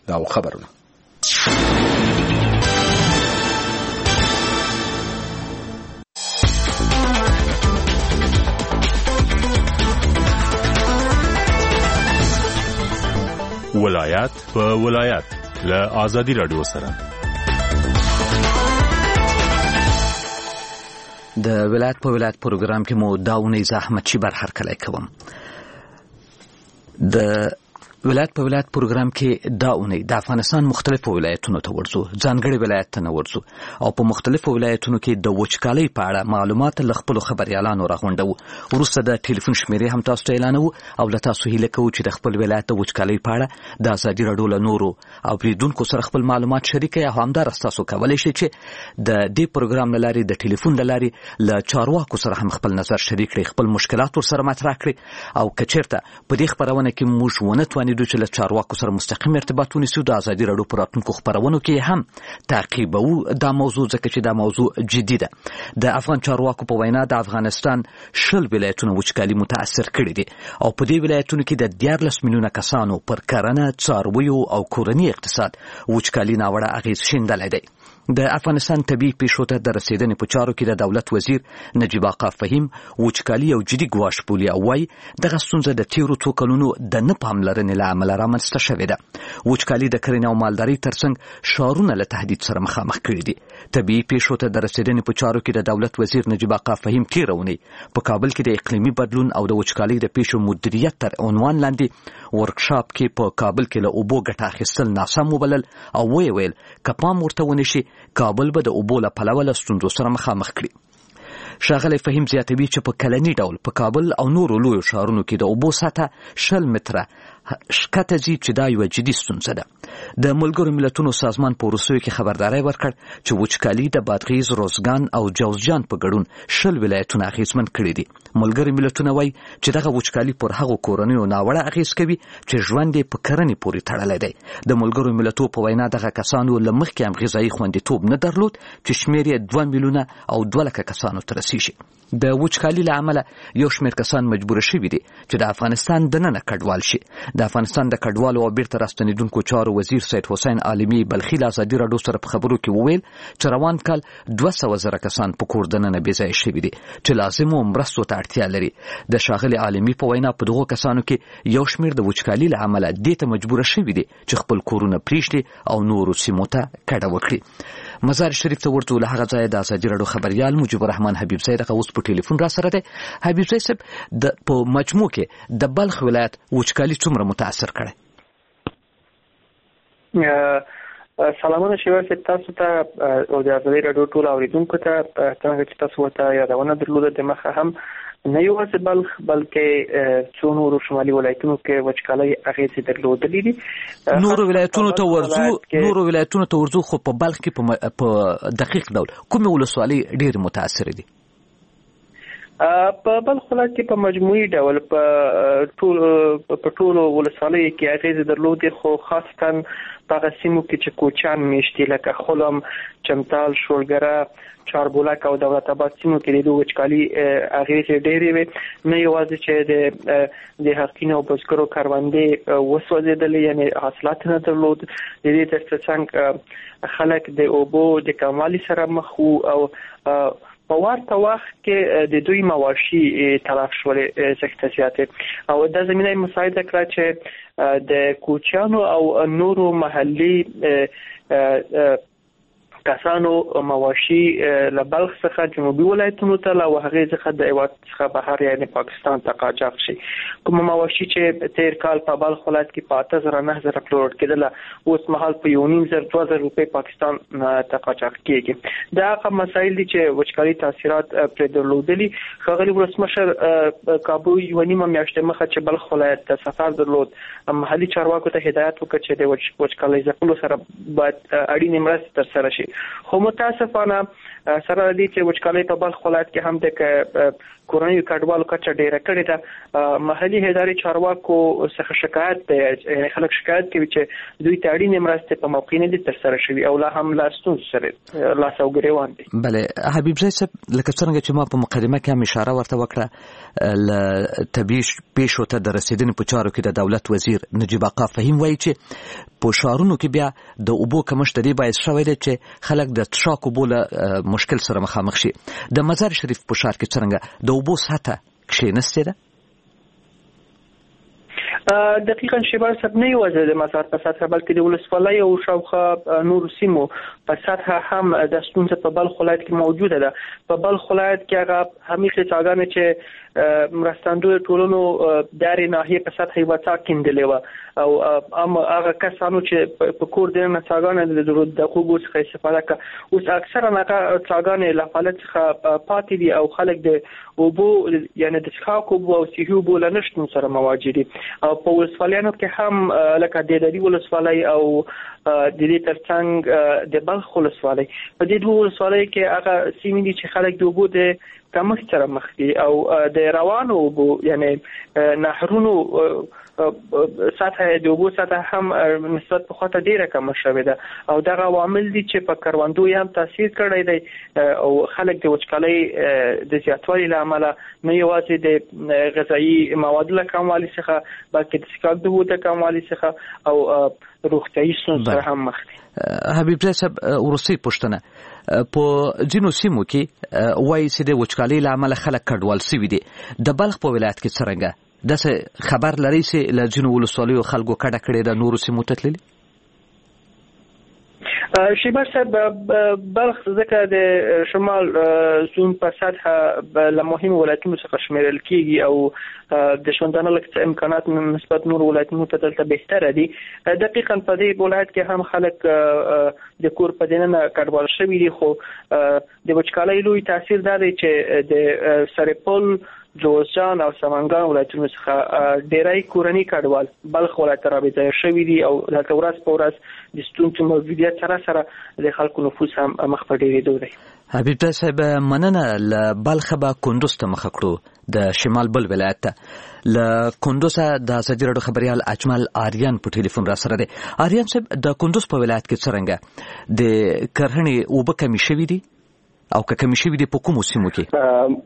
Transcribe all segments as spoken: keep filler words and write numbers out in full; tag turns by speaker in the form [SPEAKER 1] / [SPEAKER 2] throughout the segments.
[SPEAKER 1] دا خبرونه.
[SPEAKER 2] ولایت په ولایت له آزادی رادیو سره
[SPEAKER 3] د ولایت په ولایت پروګرام کې مو داونه زحمت شي بر هر کله کوم. د ولایت په ولایت پروګرام کې داونه د افغانستان مختلفو ولایتونو ته ورځو، ځانګړي ولایت ته ورځو او په مختلفو ولایتونو کې د وچکالۍ په اړه معلومات ل خپل خبريالانو راغونډو. ورسته د ټلیفون شمیرې هم تاسو ته اعلانوو او له تاسو هیله کوو چې د خپل ولایت د وچکالۍ په اړه د ازادي رادیو له نورو او بریدونکو سره خپل معلومات شریک یا همدار تاسو کولای شئ چې د دې پروګرام لاري د ټلیفون لاري له چارواکو سره هم خپل نظر شریک کړئ، خپل مشکلات ور سره مطرح کړئ او کچیرته په دې خبرونه کې موږ ونه توانیدو چې له چارواکو سره مستقیم ارتباط ونیسو. د ازادي رادیو پر راتلونکو خبرونو کې هم تعقیبو دا موضوع ځکه چې دا موضوع جدي ده. د افغان چارواکو په وینا د افغانستان شل ولایتونه وچکالي متاثر کړي دي او په دې ولایتونو کې د دیارلس میلیونه کسانو پر کرنه، څارویو او کورني اقتصاد وچکالي ناوړه اغیز شیندلی دی. د افغانستان طبي پیښو ته د رسیدنې په چارو کې د دولت وزیر نجیب آقا فهیم وچکالي او جدي ګواښ بولي او وايي دغه ستونزه د تیرو څو کلونو د نه پاملرنې له امله رامنځته شوې ده. وچکالي د کرنې او مالدارۍ ترڅنګ ښارونه له تهدید سره مخامخ کړي دي. طبي پیښو ته د رسیدنې په چارو کې د دولت وزیر نجیب آقا فهیم تیره اونۍ په کابل کې د اقلیمي بدلون او د وچکالۍ د پیښو مدیریت تر عنوان لاندې ورکشاپ کې په کابل کې له اوبو ګټه اخیستل ناسم وبلل او ویې ویل که پام ورته ونشي کابل به د اوبو له پلوه له ستونزو سره مخامخ کړي. ښاغلی فهیم زیاتوي چې په کلني ډول په کابل او نورو لویو ښارونو کې د اوبو سطحه شل متره شکته ځي چې دا یوه جدي ستونزه ده. د ملګرو ملتونو سازمان په وروستیو کې خبرداری ورکړ چې وچکالي د بادغیس، روزګان او جوزجان په ګډون شل ولایتونه اغیزمن کړي دي. ملګري ملتونه وایي چې دغه وچکالي پر هغو کورنیو ناوړه اغیز کوي چې ژوند یې په کرنې پورې تړلی دی. د ملګرو ملتونو په وینا دغه کسانو له مخکې هم غذایي خوندیتوب نه درلود چې شمېر یې دوه میلیونه او دوه لکه کسانو ته رسیږي. د وچکالي له امله یو شمېر کسان مجبور شوي دي چې د افغانستان دننه کډوال شي. د افغانستان د کډوالو او بیرته راستنیدونکو چارو وزیر سید حسین عالمي بلخي له ازادي رادیو سره په خبرو کې وویل چې روان کال دوه سوه زره کسان په کور دننه بې ځایه شوي دي چې لازمو مرستو ته اړتیا لري. د ښاغلي عالمي په وینا په دغو کسانو کې یو شمېر د وچکالي له امله دې ته مجبور شوي دي چې خپل کورونه پرېږدي او نورو سیمو ته کډه وکړي. مزار شریف ته ورته له هغه ځایه د ازادي رادیو خبریال مجیب الرحمن حبیب زی دغه اوس په ټلیفون را سره دی. حبیب زی صاحب د په مجموع کې د بلخ ولایت وچکالي څومره متاثر کړی؟
[SPEAKER 4] سلامونه شوار صاحب تاسو ته او د ازادي رادیو ټول اوریدونکو ته څنګه چې تاسو ورته یادونه درلوده د مخه هم نه یوازې بلخ بلکې څو نورو شمالي ولایتونو کې وچکالۍ اغېزې درلودلې دي.
[SPEAKER 3] نورو ولایتونو ته ورځو نورو ولایتونو ته ورځو خو په بلخ کې په دقیق ډول کومې ولسوالۍ ډېرې متاثرې دي؟
[SPEAKER 4] په بلخ ولایت کې په مجموعي ډول په ټول په ټولو ولسوالیو کې اغېزې درلودې خو خاصتاً په هغه سیمو کې چې کوچیان میشتي لکه خلم، چمتال، شولګره، چاربولک او دولت آباد سیمو کې د وچکالي اغېزې ډېرې وې. نه یوازې چې د د حقینو او بزګرو کروندې وسوځېدلې یعنی حاصلات نه درلود، د دې تر څنګ خلک د اوبو د کموالي سره مخ وو او په ورته وخت کې د دوی مواشي تلف شولې سخته زیاتې او د زمینه مساعده کړه چې د کوچیانو او نورو محلي کسانو مواشي له بلخ څخه جنوبي ولایتونو ته له هغې څخه د هېواد څخه بهر یعنې پاکستان ته قاچاق شي. کومه مواشي چې تېر کال په بلخ ولایت کې په اته زره نه زره پلورل کېدله اوس مهال په یو نیم زر دوه زره روپۍ پاکستان ته قاچاق کېږي. دا هغه مسایل دي چې وچکالي تاثیرات پرې درلودلي. ښاغلي ولسمشر کابو یوه نیمه میاشت مخه چې بلخ ولایت ته سفر درلود، محلي چارواکو ته هدایت وکړ چې د وچکالۍ ځپلو سره باید اړینې مرستې ترسره شي. خو متاسفانه سره دې چې وچکالۍ په بلخ ولایت کې هم د کورنۍ کډوالو کچه ډیره کړې ده. محلي ادارې چارواکو څخه شکایت دی، خلک شکایت کوي چې دوی ته اړینې مرستې په موقع نه دي ترسره شوي او لا هم لا ستونزو سره لاس او ګریوان دي.
[SPEAKER 3] بله حبیب زی صاحب، لکه څنګه چې ما په مقدمه کې هم اشاره ورته وکړه، ل طبیعي پیښو ته د رسیدنې په چارو کې د دولت وزیر نجیب آقا فهیم وایي چې په ښارونو کې بیا د اوبو کمښت د دې باعث شوی دی چې خلک د څښاک اوبو له مشکل سره مخامخ شي. د مزار شریف په ښار کې څرنګه د اوبو سطحه کښېنستې ده؟
[SPEAKER 4] دقیقاً شیبان صاحب نه یوازې د مزار په سطحه بلکې د ولسوالۍ او شاوخوا نورو سیمو په سطحه هم د ستونزه په بلخ ولایت کې موجوده ده. په بلخ ولایت کې هغه همیشه څاګانې چې مرستندوی ټولنو داري ناحیه په سطحه یو څا کېندلې و او ام هغه کسانو چې په کور دننه څاګانې د دقوقو څخه استفاده کوي اوس اکثره هغه څاګانې له فعالیت څخه پاتې دي او خلک د اوبو یعنی د څښاک اوبو او صحي اوبو له نشتون سره مواجه دي. او په ولسوالیانو کې هم لکه د دری ولسوالۍ او د دې ترڅنګ د بلخ ولسوالۍ په دې دوه ولسوالۍ کې هغه سیمې دي چې خلک د اوبو د کمښت سره مخ دي او د روانو اوبو یعنی نهرونو سطح د اوبو سطح هم نسبت په خاطر ډیره کم شوې ده او دغه عوامل دي چې په کروندو هم تاثیر کړی دی او خلک د وچکالۍ د زیاتوالي له امله نه یوازې د غذایی موادو له کموالي څخه بلکې د څښاک د اوبو د کموالي څخه او روغتیایي ستونزو سره هم مخ دي.
[SPEAKER 3] حبیب زی صاحب، وروستۍ پوښتنه، په ځینو سیمو کې وایي چې د وچکالۍ له امله خلک کډوال سوي دي. د بلخ په ولایت کې څرنګه داسې خبر لري چې له ځینو ولسوالیو خلکو کډه کړې ده نورو سیمو ته تللي؟
[SPEAKER 4] شیبر صاحب، بلخ ځکه د شمال زون په سطحه له مهمو ولایتونو څخه شمیرل کیږي او د ژوندانه لکه امکانات نسبت نور ولایتونو ته دلته بهتره دي. دقیقاً په دې ولایت کې هم خلک د کور په دننه کډوال شوي دي، خو د وچکالۍ لوی تاثیر دا دی چې د سرپل، جوزجان او سمنګان ولایتونو څخه ډیری کورنۍ کډوال بلخ ولایت ته رابطه شوي دي او دلته ورځ په ورځ د ستونزو موجودیت سره سره د خلکو نفوس هم مخ په ډیریدو دی.
[SPEAKER 3] حبیب صاحب، مننه. له بلخه به کندوز ته مخه کړو، د شمال بل ولایت ته. له کندوز د ازادي راډیو خبريال اجمل آریان په ټلیفون را سره دی. آریان صاحب، د کندوز په ولایت کې څرنګه د کرهڼې اوبه کمی شوي دي او که کمی شوي دي په کومو سیمو کې؟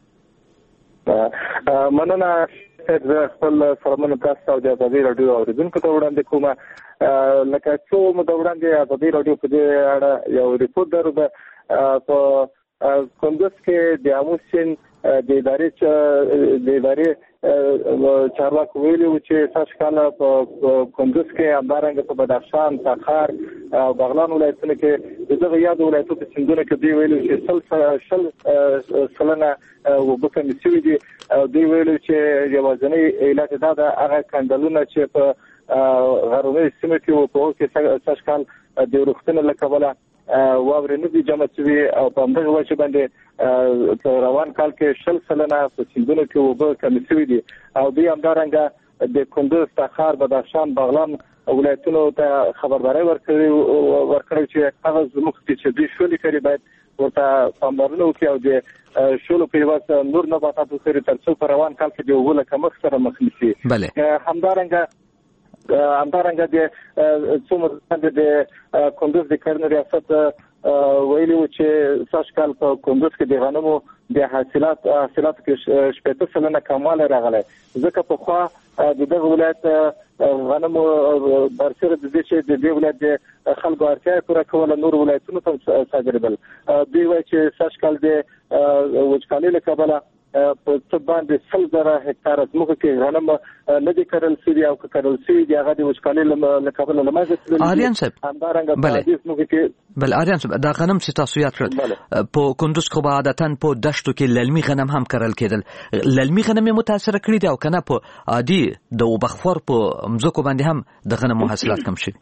[SPEAKER 1] مننه خپل سلامونه تاسو او د ازادي راډیو اوریدونکو ته وړاندې کوم. لکه څو مو د وړاندې ازادي راډیو په دې اړه یو ریپورت درلود په کندوز کې د امو سیند د ادارې د ادارې چارواکو ویلي و چې تاسو کله په کندوز کې همدارنګه په بدخشان، تخار او بغلان ولایتونو کې دغه یاد ولایتونو په سیندونو کې دی ویلي چې شل سلنه وبکه مسوي دي او دی ویلي چې یوازینی علت دا ده هغه کندلونه چې په غرونی سیمه کې او په کې تاسو کال د روغتون لکبله واورې نه دي جمع شوي او په همدغه وجه باندې روان کال کې شل سلنه په سیندونو کې اوبه کمې شوي دي او دوی همدارنګه د کندوز، تخار، بدخشان، بغلان ولایتونو ته خبرداری ورکړی چې هغه زموږ چې دوی شولې کړي باید ورته پاملرنه وکړي او د شولو په هېواد نور نباتات وکړي تر څو په روان کال کې د اوبو له کمښت سره مخ نه شي. همدارنګه همدارنګه د څو مدته د کندوز د کرنې ریاست ویلي و چې سږ کال په کندوز کې د غنمو د حاصلات حاصلاتو کې شپېته سلنه کموالی راغلی، ځکه پخوا د دغه ولایت غنمو برسره د دې چې د دې ولایت د خلکو اړتیا پوره کوله نور ولایتونو ته صادرېدل. دوی وایي چې سږ کال د وچکالۍ له کبله په څه باندې سل زره هکتاره ځمکه کې غنم نه دي کرل شوي او که کرل شوي دي هغه د وچکالۍ له کبله له منځه تللي.
[SPEAKER 3] آریان صاحب،
[SPEAKER 1] همدارنګه په دې ځمکه کې
[SPEAKER 3] بل آریان صاحب دا غنم چې تاسو یاد کړل په کندوز خو به عادتاً په دشتو کې للمي غنم هم کرل کېدل. للمي غنم یې متاثره کړي دي او کنه په عادي د اوبخور په مځکو باندې هم د غنمو حاصلات کم شوي؟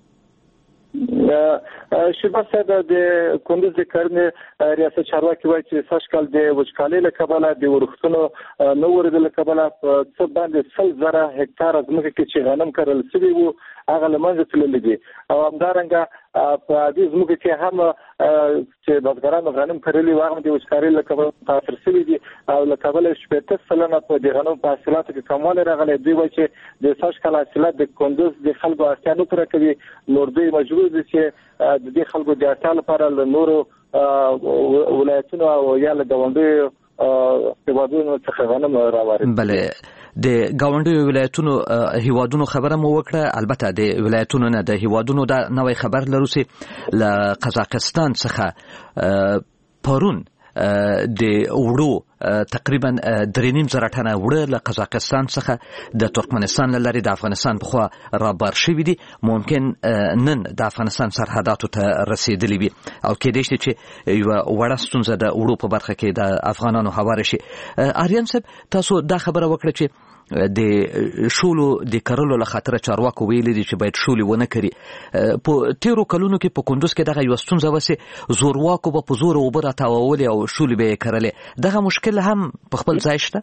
[SPEAKER 1] شیبه صاحب، د کندوز د کرنې ریاست چارواکي وایي چې سږ کال د وچکالۍ له کبله د ورښتونو نه ورېدو له کبله په څه باندې سل زره هکتاره ځمکه کې چې غنم کرل شوي وو هغه له منځه تللي دي او همدارنګه په دې ځمکه کې هم چې بزګرانو غنم کرلي واغم د وچکاري له کبله تاثیر شوی دي او له کبله شپږ سلنه په د غنم په حاصلاتو کې کموالی راغلی دی چې د سږ کال حاصلات د کندوز د خلکو اړتیا نه پوره کوي نور دوی مجبور دي چې د دې خلکو د اړتیا لپاره له نورو ولایتونو او یا له ګاونډیو هیوادونو څخه غنم راوړي.
[SPEAKER 3] بله د ګاونډیو ولایتونو هیوادونو خبره مو وکړه، البته د ولایتونو نه د هیوادونو دا نوې خبر لرو چې له قزاقستان څخه پرون د وړو تقریبا درې نیم زره ټنه وړه له قزاقستان څخه د ترکمنستان لاري د افغانستان په خوا رابار شوي دي. ممکن نن د افغانستان سرحداتو ته رسیدلی وي او کېدای شي چې یوه وړه ستونزه د وړو په برخه کې د افغانانو هواره شي. آریان صاحب تاسو دا خبره وکړه چې د شولو د کرلو له خاطر چارواکو ویلي دي چې باید شولې ونه کړي. په تیرو کلونو کې په کندوز کې دغه یوه ستونزه وسې زورواکو به په زور اوبه راتاوولې او شولې به یې کرلې. دغه مشکل هم په خپل ځای شته؟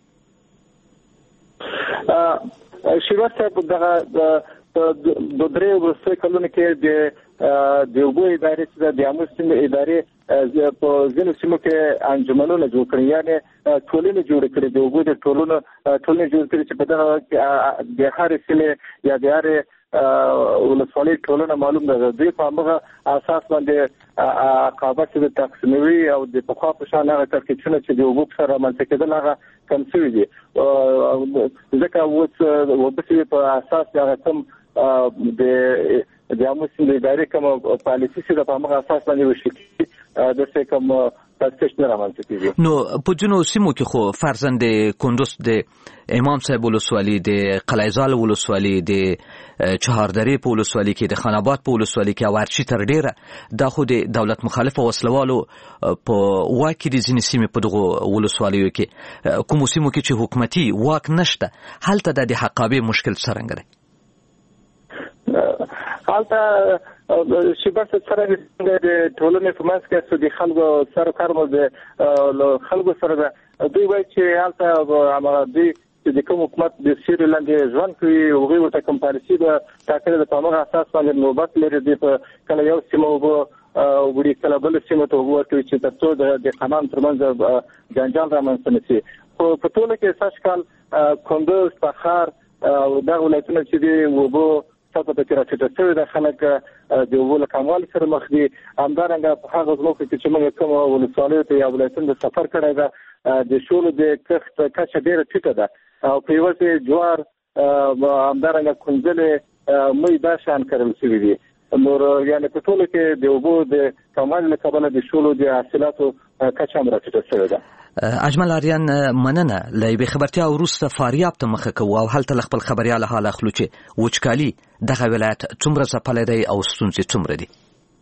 [SPEAKER 1] شیبر صاحب دغه د درې وروستیو کلونو کې د د اوبو ادارې چې د عامه سیمو ادارې په ځینو سیمو کې انجمنونه جوړ کړي، یعنې ټولنې جوړې کړي، د اوبو د ټولنو ټولنې جوړ کړي چې په دغه کې د هرې سیمې یا د هرې ولسوالۍ ټولنه معلوم ده. دوی په همغه اساس باندې عقابه چې د تقسیموي او د پخوا په شان هغه ترکیبونه چې د اوبو په سره رامنځته کېدل هغه کم شوي دي. ځکه اوس اوبه په اساس هغه کم د د عامه سیمو ادارې کوم پالیسي چې د همغه اساس باندې وشي د څه کوم تاسیس نه رامنځته کیږي.
[SPEAKER 3] نو په جنو سیمو کې خو فرضاً د کندوز د امام صاحب ولسوالي، د قلعه‌زال ولسوالي، د چهاردرې په ولسوالي کې، د خان آباد په ولسوالي کې او ارچي تر ډیره دا خو د دولت مخالف وسلوالو په واک کې د ځینې سیمې په دغو ولسوالیو کې کومو سیمو کې چې حکومتي واک نشته هلته د حقابې مشکل څرنګه دی؟
[SPEAKER 1] حالته شیبر سره د ټولنې په منځ کې د خلکو سره کار مو د خلکو سره دوی وایي چې حالته هغه دوی چې د کوم حکومت د سیرې لاندې ژوند کوي هغوی ورته کوم پالیسي ده ټاکلې ده په همغه اساس باندې نوبت لري. دوی په کله یو سیمه اوبه وړي کله بله سیمه ته اوبه ورکوي چې تر څو د خانانو ترمنځ جنجال رامنځته نه شي. په ټوله کې سږ کال کندوز، تخار او دغه ولایتونه چې دي اوبو په کې راټیټه شوې ده، خلک د اوبو له کموالي سره مخ دي. همدارنګه په هغه ځمکو کې چې موږ کوم ولسوالیو ته یا ولایتونو ته سفر کړی ده د شولو د کښت کچه ډېره ټیټه ده او په یوازې جوار همدارنګه کنځلې مۍ دا شیان کرل شوي دي. نور یعنې په ټوله کې د اوبو د کموالي له کبله د شولو د حاصلاتو کچه هم راټیټه شوې ده.
[SPEAKER 3] اجمل آریان مننه. له یوې خبرتیا وروسته فاریاب ته مخه کوو او هلته له خپل خبریال حال اخلو چې وچکالي دغه ولایت څومره ځپلی دی او ستونزې څومره دي.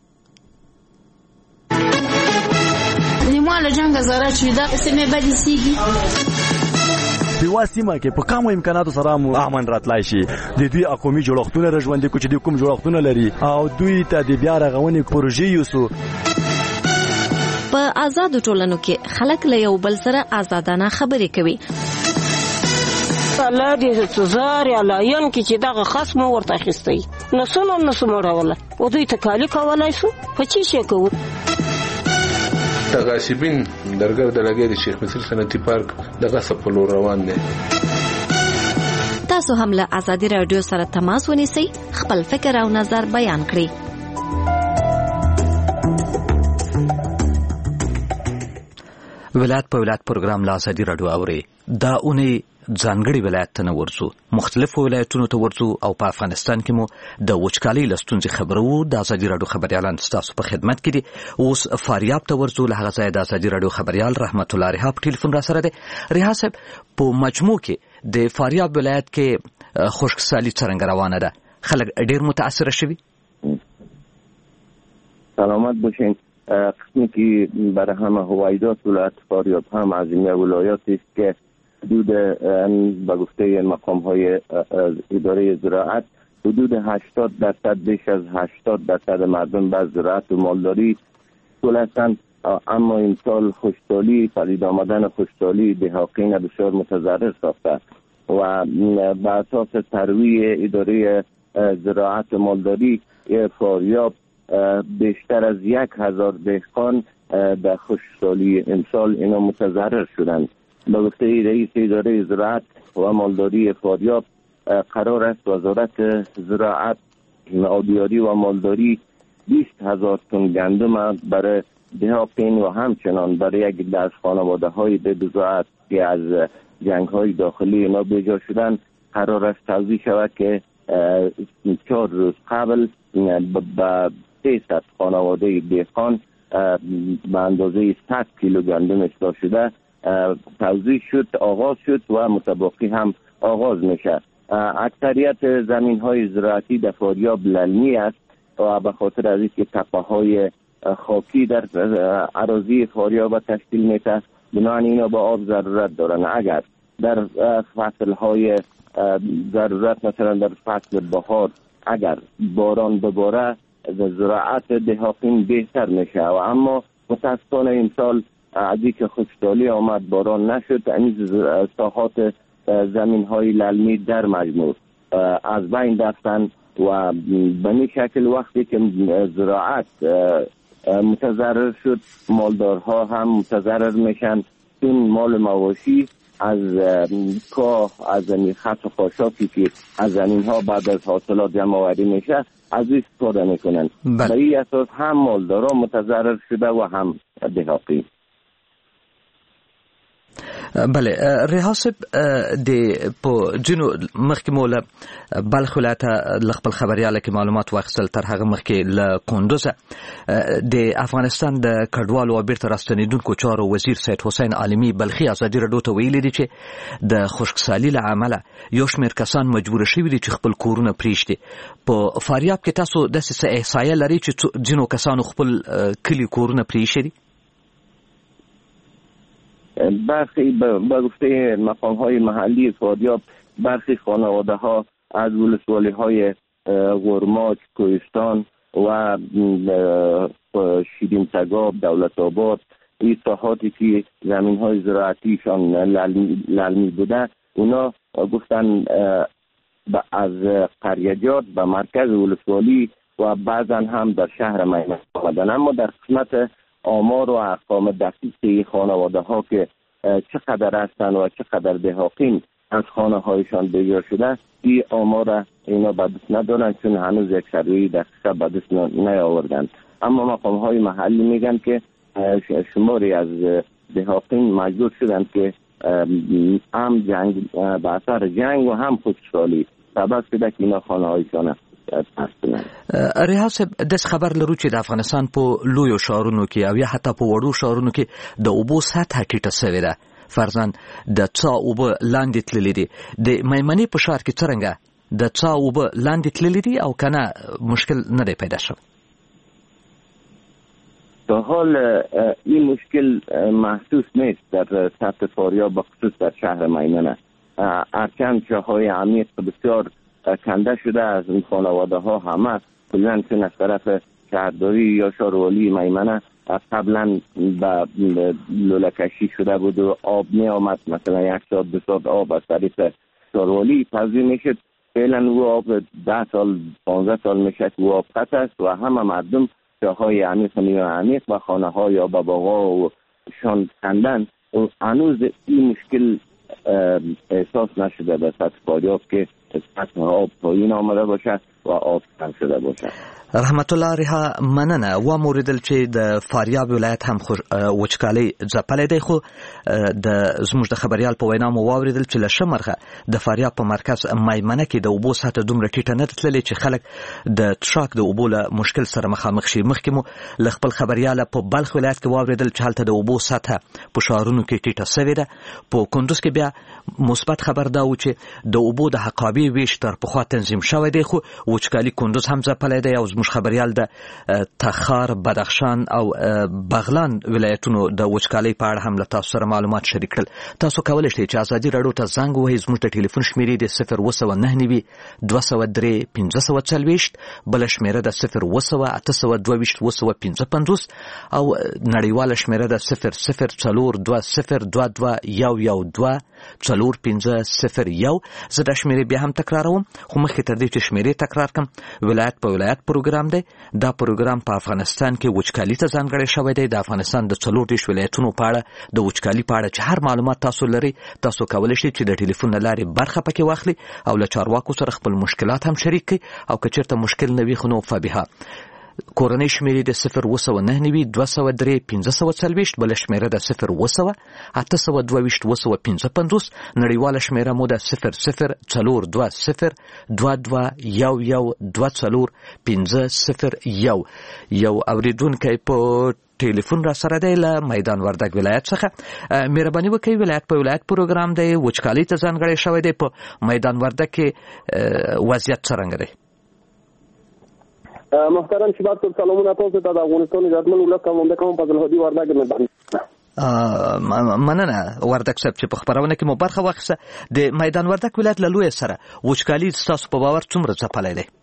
[SPEAKER 5] نیمه له جنګه زاره چې دا سیمې بدې سیږي
[SPEAKER 6] په یوه سیمه کې په کمو امکاناتو سره مو امن راتلای شي. د دوی قومي جوړښتونه را ژوندي کړو چې دوی کوم جوړښتونه لري او دوی ته د بیا رغونې پروژې یوسو.
[SPEAKER 7] په آزادو ټولنو کې خلک له یو بل سره آزادانه خبرې کوي.
[SPEAKER 8] الله دې څزار یا لاین کې چې دغه خصم ورته اخیستی نسونه نسمه راوله او دوی ته کالی کولای شو په چی شي کوو.
[SPEAKER 9] تغاسبین درګر د لګي د شیخ مصر صنعتي پارک دغه سپلو روان دي.
[SPEAKER 7] تاسو هم له آزادي رادیو سره تماس ونیسئ، خپل فکر او نظر بیان کړئ.
[SPEAKER 3] ولایت په ولایت پروګرام له آزادي راډیو اوري. دا اونۍ ځانګړي ولایت ته نه ورځو، مختلفو ولایتونو ته ورځو او په افغانستان کې مو د وچکالۍ له ستونزې خبرو. د آزادي راډیو خبریالان ستاسو په خدمت کې دي. اوس فاریاب ته ورځو. له هغه ځایه د آزادي راډیو خبریال رحمت الله ریحا په ټلیفون را سره دی. ریحا صاحب، په مجموع کې د فاریاب ولایت کې خشکسالي څرنګه روانه ده؟ خلک ډېر متاثره شوي؟
[SPEAKER 10] سلامت باشین. قسمی که برای همه هوایدات ولایت فاریاب هم از این ولایاتی است که حدود به گفته مقام های اداره زراعت حدود هشتاد درصد بیش از هشتاد درصد مردم به زراعت و مالداری کل هستند. اما این سال خشکسالی، پدید آمدن خشکسالی دهاقین بسیار متضرر ساخته و به اساس ترویع اداره زراعت و مالداری فاریاب بیشتر از یک هزار دهقان در خشکسالی امسال اینا متضرر شدند. به گفته رئیس اداره زراعت و مالداری فاریاب، قرار است وزارت زراعت، آبیاری و مالداری بیست هزار تن گندم برای دهقان و همچنان برای یک دست خانواده های بگذارد که از جنگ های داخلی اینا بیجا شدن. قرار است توزیع شود که چهار روز قبل به سیصد خانواده دهقان به اندازه صد کیلو گندم اصلاح شده توزیع شد، آغاز شد و متباقی هم آغاز میشه. اکثریت زمین های زراعتی در فاریاب للمی است و به خاطر از اینکه تپه های خاکی در اراضی فاریاب تشکیل میشه، بنابراین اینا با آب ضرورت دارن. اگر در فصل های ضرورت، مثلا در فصل بهار، اگر باران بباره زراعت دهقان بهتر میشه و اما متاسفانه امسال از اینکه خشکسالی آمد، باران نشد، این ساحات زمین های للمی در مجموع از بین رفتن و به این شکل وقتی که زراعت متضرر شد، مالدارها هم متضرر میشن، چون مال مواشی از کاه، از خط و خاشاکی که از زمین ها بعد از حاصلات جمع آوری میشه از این استفاده میکنن. به این اساس هم مالدارا متضرر شده و هم دهقان.
[SPEAKER 3] بله ریحاسب د په جنو مخکې مولا بلخ ولایت لخپل خبرياله کې معلومات واخیستل، تر هغه مخکې ل کندوز د افغانستان د کډوالو او بیرته راستنیدونکو چارو وزیر سید حسین عالمی بلخي ازادي رادیو ته ویلي دي چې د خشکسالي له امله یو شمېر کسان مجبور شوي دي چې خپل کورونه پریږدي. په فاریاب کې تاسو داسې احصایه لرئ چې جنو کسانو خپل کلی کورونه پریښي؟
[SPEAKER 10] برخی به گفته مقام های محلی فاریاب، برخی خانواده ها از ولسوالی های غرماچ، کوهستان و شیرین تگاب، دولت آباد، این ساحاتی که زمین های زراعتیشان للمی بوده، اونا گفتن از قریجات به مرکز ولسوالی و بعضا هم در شهر میمن آمدن. اما در قسمت آمار و ارقام دقیق خانواده ها که چقدر هستند و چقدر دهقان از خانه هایشان بیجا شده، این آمار اینا به دست ندارن، چون هنوز یک سروی دقیقه به دست نیاوردن. اما مقام های محلی میگن که شماری از دهقان مجبور شدند که هم جنگ به اثر جنگ و هم خشکسالی سبب شده که اینا خانه هایشان
[SPEAKER 3] ریحاسب داس خبر لرو چې د افغانستان په لویو ښارونو کې او یا حتی په وړو ښارونو کې د اوبو سطحه ټیټه شوې ده، فرضاً د څا اوبه لاندې تللې دي. د میمنې په ښار کې څرنګه د څا اوبه لاندې تللې دي او کنه مشکل نه دی پیدا شوی؟
[SPEAKER 10] تا حال این مشکل محسوس نیست در سطح فاریاب، بخصوص در شهر میمنه. هرچند چاهای عمیق بسیار کنده شده از این خانواده ها همه کلاً چون از طرف شهرداری یا شاروالی میمنه قبلا به لوله کشی شده بود و آب می آمد، مثلا یک ساعت دو ساعت آب از طریق شاروالی توزیع می شد. فعلا او آب ده سال پانزده سال می شد و آب قطع است و همه مردم جاهای عمیق نیمه عمیق و خانه ها یا باباها و شان کندن و هنوز این مشکل احساس نشده در سطح فاریاب که سطح آب پایین آمده باشد و آب کم شده باشد.
[SPEAKER 3] رحمت الله ریحا مننه. و موردل چې د فاریاب ولایت هم وچکالي ځپلې دی، خو د زموږ د خبريال په وینا مو واوریدل چې له شمرخه د فاریاب په مرکز میمنه کې د اوبو سطح دومره ټیټه نه تللې چې خلک د تشاک د اوبو له مشکل سره مخامخ شي. مخکې مو له خپل خبريال په بلخ ولایت کې واوریدل چې هلته د اوبو سطح په ښارونو کې ټیټه شوې ده. په کندوز کې بیا مثبت خبر دا و چې د اوبو د حقابې ویش تر پخوا تنظیم شوی دی، خو وچکالي کندوز هم ځپلې دی او زموږ خبريال د تخار، بدخشان او بغلان ولایتونو د وچکالۍ په اړه هم له تاسو سره معلومات شریک کړل. تاسو کولی شئ چې ازادي راډیو ته زنګ ووهئ. زموږ د ټلیفون شمیرې د صفر اوه سوه نهه نوي دوه سوه درې پنځه سوه څلوېښت، بله شمیره د صفر اوه سوه اته سوه دوه ویشت اوه سوه پنځه پنځوس او نړیواله شمیره د صفر صفر څلور دوه صفر دوه دوه یو یو دوه څلور پنځه صفر یو. زه دا شمیرې بیا هم تکراروم، خو مخکې تر دې چې شمیرې تکرار کړم، ولایت په ولایت پروګرام پروګرام دی. دا پروګرام په افغانستان کې وچکالي ته ځانګړی شوی دی. د افغانستان د څلور دیرش ولایتونو په اړه د وچکالي په اړه چې هر معلومات تاسو لري تاسو کولی شئ چې د ټلیفون له لارې برخه پکې واخلي او له چارواکو سره خپل مشکلات هم شریک کړئ او که چېرته مشکل نه وي خو نو فبها کورنۍ شمیرې د صفر اوه سوه نهه نوي دوه سوه درې پنځه سوه څلوېښت، بله شمیره د صفر اوه سوه اته سوه دوه ویشت اوه سوه پنځه پنځوس، نړیواله شمیره مو د صفر صفر څلور دوه صفر دوه دوه یو یو دوه څلور پنځه صفر یو. یو اوریدونکی په ټلیفون را سره دی له میدان وردګ ولایت څخه. مهرباني وکړئ، ولایت په ولایت پروګرام دی، وچکالۍ ته ځانګړی شوی دی. په میدان وردګ کې وضعیت څرنګه دی؟
[SPEAKER 11] محترم شباب ټول سلامونه تاسو ته د افغانستان عزتمن ولس کوم کوم فضل هدي وردګ
[SPEAKER 3] میدان. مننه وردګ صاحب چې په خبرونه کې مو برخه واخیسته. د میدان وردګ ولایت له لوی سره وچکالي ستاسو په باور څومره ځپلی دی؟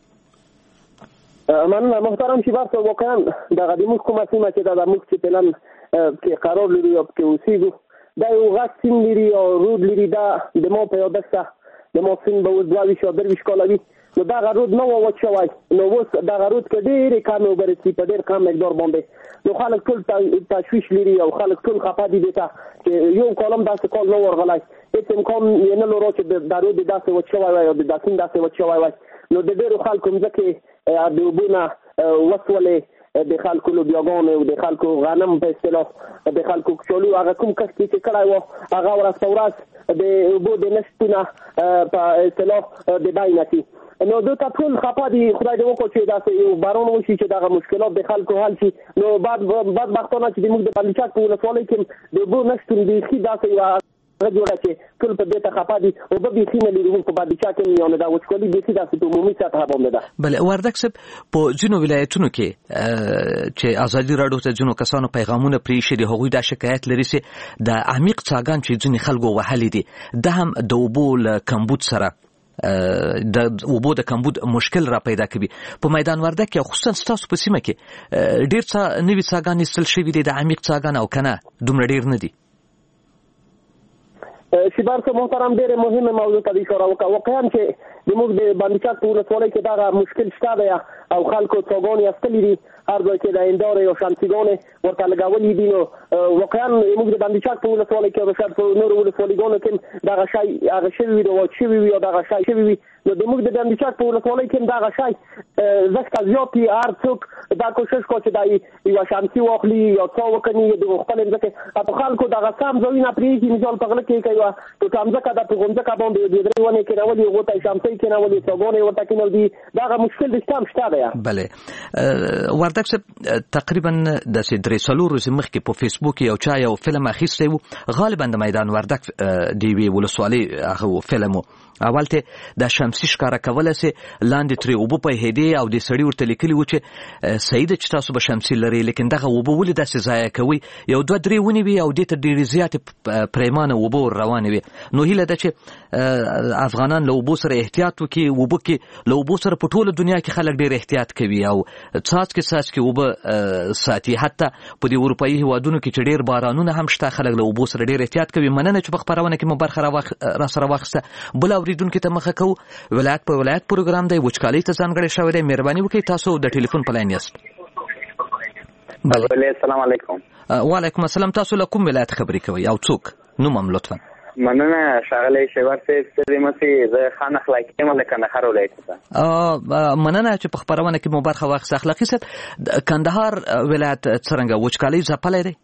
[SPEAKER 11] مننه محترم شباب ته واقعا دغه د موږ کومه سیمه چې دا د موږ چې پلان کې قرار لري او کې اوسېږو دا یو غټ سیند لري او رود لري. دا د ما په یاده شته د ما سیند به اوس دوه ویشت یا درویشت کاله وي، نو دغه رود نه و وچ شوی، نو اوس دغه رود کې ډېرې کمې اوبه رسي په ډېر کم مقدار باندې، نو خلک ټول تشویش لري او خلک ټول خفه دي دې ته چې یو کالم داسې کال نه ورغلی، هېڅ امکان یې نه لرو چې د رود داسې وچ شوی وای او د دا سیند داسې وچ شوی وای. نو د ډېرو خلکو مځکې د اوبو نه وسولې، د خلکو لوبیاګانې او د خلکو غنم په اصطلاح د خلکو کچالو هغه کوم کښت چې کړی و هغه ورځ په ورځ د اوبو د نشتونه په اصطلاح د بین شي. نو دوی ته ټول خفه دي، خدای دې وکړي چې داسې یو باران وشي چې دغه مشکلات د خلکو حل شي. نو بعد بدبختانه چې موږ د بندچک په ولسوالۍ کې د اوبو نشتون بیخي داسې یوه هغه جوړه چې ټول په دې ته خفه دي، اوبه بیخي نه لري په بندچک کې، یعنې دا وچکالي بیخي داسې په عمومي سطحه باندې ده.
[SPEAKER 3] بله وردګ صاحب په ځینو ولایتونو کې چې ازادي راډیو ته ځینو کسانو پیغامونه پرېښي دي، هغوی دا شکایت لري چې د عمیق څاګان چې ځینې خلکو وهلي دي دا هم د اوبو له کمبود سره د اوبو د کمبود مشکل را پیدا کوي. په میدان وردګ کې خصوصا ستاسو په سیمه کې ډېر څه نوي څاګان ایستل شوي دي، د عمیق څاګان او که نه دومره ډېر نه دي؟
[SPEAKER 11] شباب صاحب محترم ډېرې مهمه موضوع ته اشاره وکړه. واقعا چې زموږ د بندچک په ولسوالۍ کې دغه مشکل شته دی او خلکو څاګانې ایستلي دي، هر ځای کې د هندارې او شمسیګانې ورته لګولي دي. نو واقعا موږ د بندچک په ولسوالۍ کې او د شاید په نورو ولسوالیګانو کې دغه شی هغه شوي وي، رواج شوي وي او دغه شی شوي وي. نو د موږ د بندچک په ولسوالۍ کې دغه شی زښته زیات وي. هر څوک دا کوشش کوي چې دا یوه شمسي واخلي یا څا وکړي د خپلې مځکې په خلکو دغه سم ځایونه پرېږدي. مثال په غله کې کوي ټوټه مځکه ده، په غونځکه باندې دوې درې ونې کېنولي، هغو ته یې شمسۍ کېنولي، څاګانې ورته کېنولي، دغه مشکل د شته هم شته دی.
[SPEAKER 3] بله وردګ صاحب تقریبا داسې درې څلور ورځې مخکې په فیسبوک یو چا یو فلم اخیستی و، غالبا د میدان وردګ د یوې ولسوالۍ هغه فلم و. اول ته د شمسي ښکاره کولی سي، لاندې ترې اوبه پیهېدې او د سړي ورته لیکلي و چې صحیح ده چې تاسو به شمسي لرئ، لیکن دغه اوبه ولې داسې ضایع کوئ؟ یو دوه درې ونې وي او دې ته ډېرې زیاتې پریمانه اوبه ور روانې وي. نو هیله ده چې افغانان له اوبو سره احتیاط وکړي. اوبه کې له اوبو سره په ټوله دنیا کې خلک ډېر احتیاط کوي او څاڅکې څاڅکې اوبه ساتي. حتی په دې اروپایي هېوادونو کې چې ډېر بارانونه هم شته خلک له اوبو سره ډېر احتیاط کوي. مننه چې په خپرونه کې مو برخه را سره واخیسته. بل اوریدونکي ته مخه کوو. ولایت په ولایت پروګرام دی، وچکالۍ ته ځانګړی شوی دی. مهرباني وکړئ تاسو د ټلیفون په لاین یاست.
[SPEAKER 12] السلام علیکم.
[SPEAKER 3] وعلیکم السلام. تاسو له کوم ولایت خبرې کوئ او څوک؟ نوم هم لطفا.
[SPEAKER 12] مننه ښاغلی شیبر صاحب، ستړي مسئ، زه خان اخلاقي یم له کندهار ولایت څخه.
[SPEAKER 3] مننه چې په خپرونه کې مو برخه واخیسته. اخلاقي صاحب کندهار ولایت څرنګه وچکالۍ ځپلی دی؟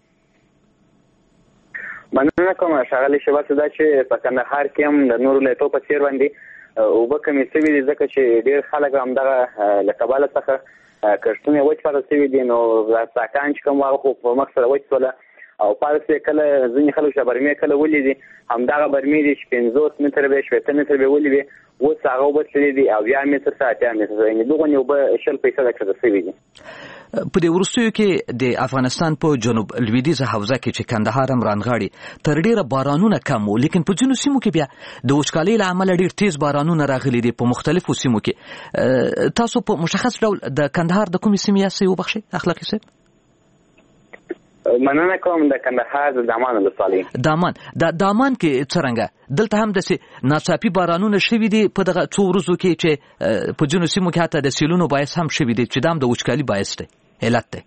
[SPEAKER 12] مننه کوم ښاغلی شیبر صاحب، دا چې په کندهار کې هم د نورو ولایتو په څېر باندې اوبه کمې شوي دي، ځکه چې ډېر خلک همدغه له کبله څخه کښتونه وچ پاتې شوي دي. نو څاګان چې کوم هغه خو په مخ سره وچ شوله او پاتې چې کله ځینې خلک چې برمې کله ولیدي، همدغه برمې دي چې پنځوس متره به شپېته متره به ولي وي، اوس هغه اوبه تللي دي اویا متر څخه اتیا متره، یعنې دغونې اوبه شل فیصده کښته شوي دي.
[SPEAKER 3] په دې وروستیو کې د افغانستان په جنوب لویدیځه حوزه کې چې کندهار هم رانغاړي تر ډېره بارانونه کم وو، لیکن په ځینو سیمو کې بیا د وچکالۍ له امله ډېر تیز بارانونه راغلي دي په مختلفو سیمو کې. تاسو په مشخص ډول د کندهار د کومې سیمې یاستئ وبخښئ اخلاقي صاحب؟
[SPEAKER 12] مننه کوم د کندهار د دامان ولسوالۍ.
[SPEAKER 3] دامان د دامان کې څرنګه دلته هم د ناڅاپي بارانونه شوي دي په دغه څو ورځو کې چې په ځینو سیمو کې حتی د سیلونو باعث هم شوي دي چې دا هم د وچکالي باعث دی علت دی.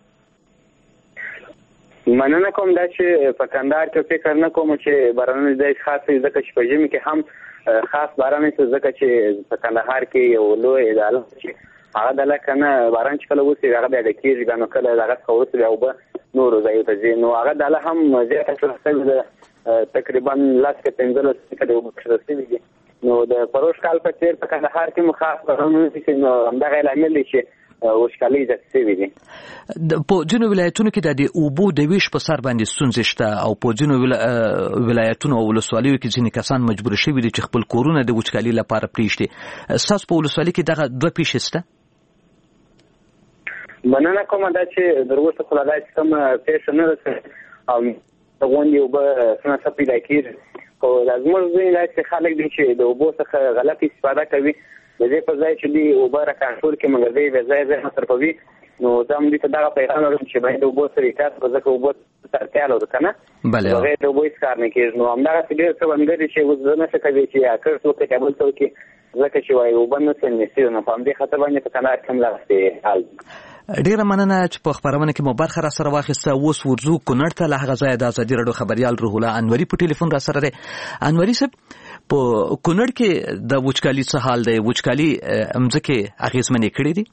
[SPEAKER 12] مننه کوم دا چې په کندهار کې فکر نه کوم چې بارانونه ډېر خاص دي ځکه چې په ژمي کې هم خاص باران نه ځکه چې په کندهار کې یو لوی عدالت چې هغه د لکنه باران چې کله وسی هغه د کېږي غنو کله هغه خورسي او به نور ځای ته ځي نو هغه د هم زیاته شوه د تقریبا لاس کې پنځلس کې د وبښتسي دي نو د پروش کال په تیر په کندهار کې مخاف بارانونه چې نو همدغه عامل چې وشکالي ځکه وی دي.
[SPEAKER 3] په جنوب ولایتونو کې د اوبو د ویش په سر باندې ستونزې شته او په جنوب ولایتونو او ولسوالیو کې ځینې کسان مجبور شوي دي چې خپل کورونه د وچکالي لپاره پریږدي. ستاسو په ولسوالۍ کې دغه دوه پیښې شته؟
[SPEAKER 12] مننه کوم دا چې دروسته خلای چې کوم پیښه نه ده او غونډې او به څنګه څه پیدا کیږي خو لازم زه نه چې خلک دي چې د اوبو څخه غلط استفاده کوي د دې په ځای چې دی اوبه را کنټرول کې مګر دی به ځای ځای مصرفوي نو دا هم دې ته دا پیغام ورکړم چې باید اوبو سره کار په ځکه اوبو ترتیب لري کنه
[SPEAKER 3] بله
[SPEAKER 12] هغه د اوبو کار نه کیږي نو همدا چې ډېر څه باندې چې وزنه څه کوي چې اکر څه کې کابل څه کې ځکه چې وایي اوبه نه څه نشي نو په دې خاطر باندې په کندهار کې ملاسته حال.
[SPEAKER 3] ډیره مننه چې په خبرونه کې مو برخه را سره واخیسته. اوس ورځو کونړ ته له هغه ځایه د ازادي راډیو خبريال روح الله انوري په ټلیفون را سره دی. انوري صاحب په کونړ کې د وچکالي څه حال دی؟ وچکالي امځکه اغیزمنې کړې دي؟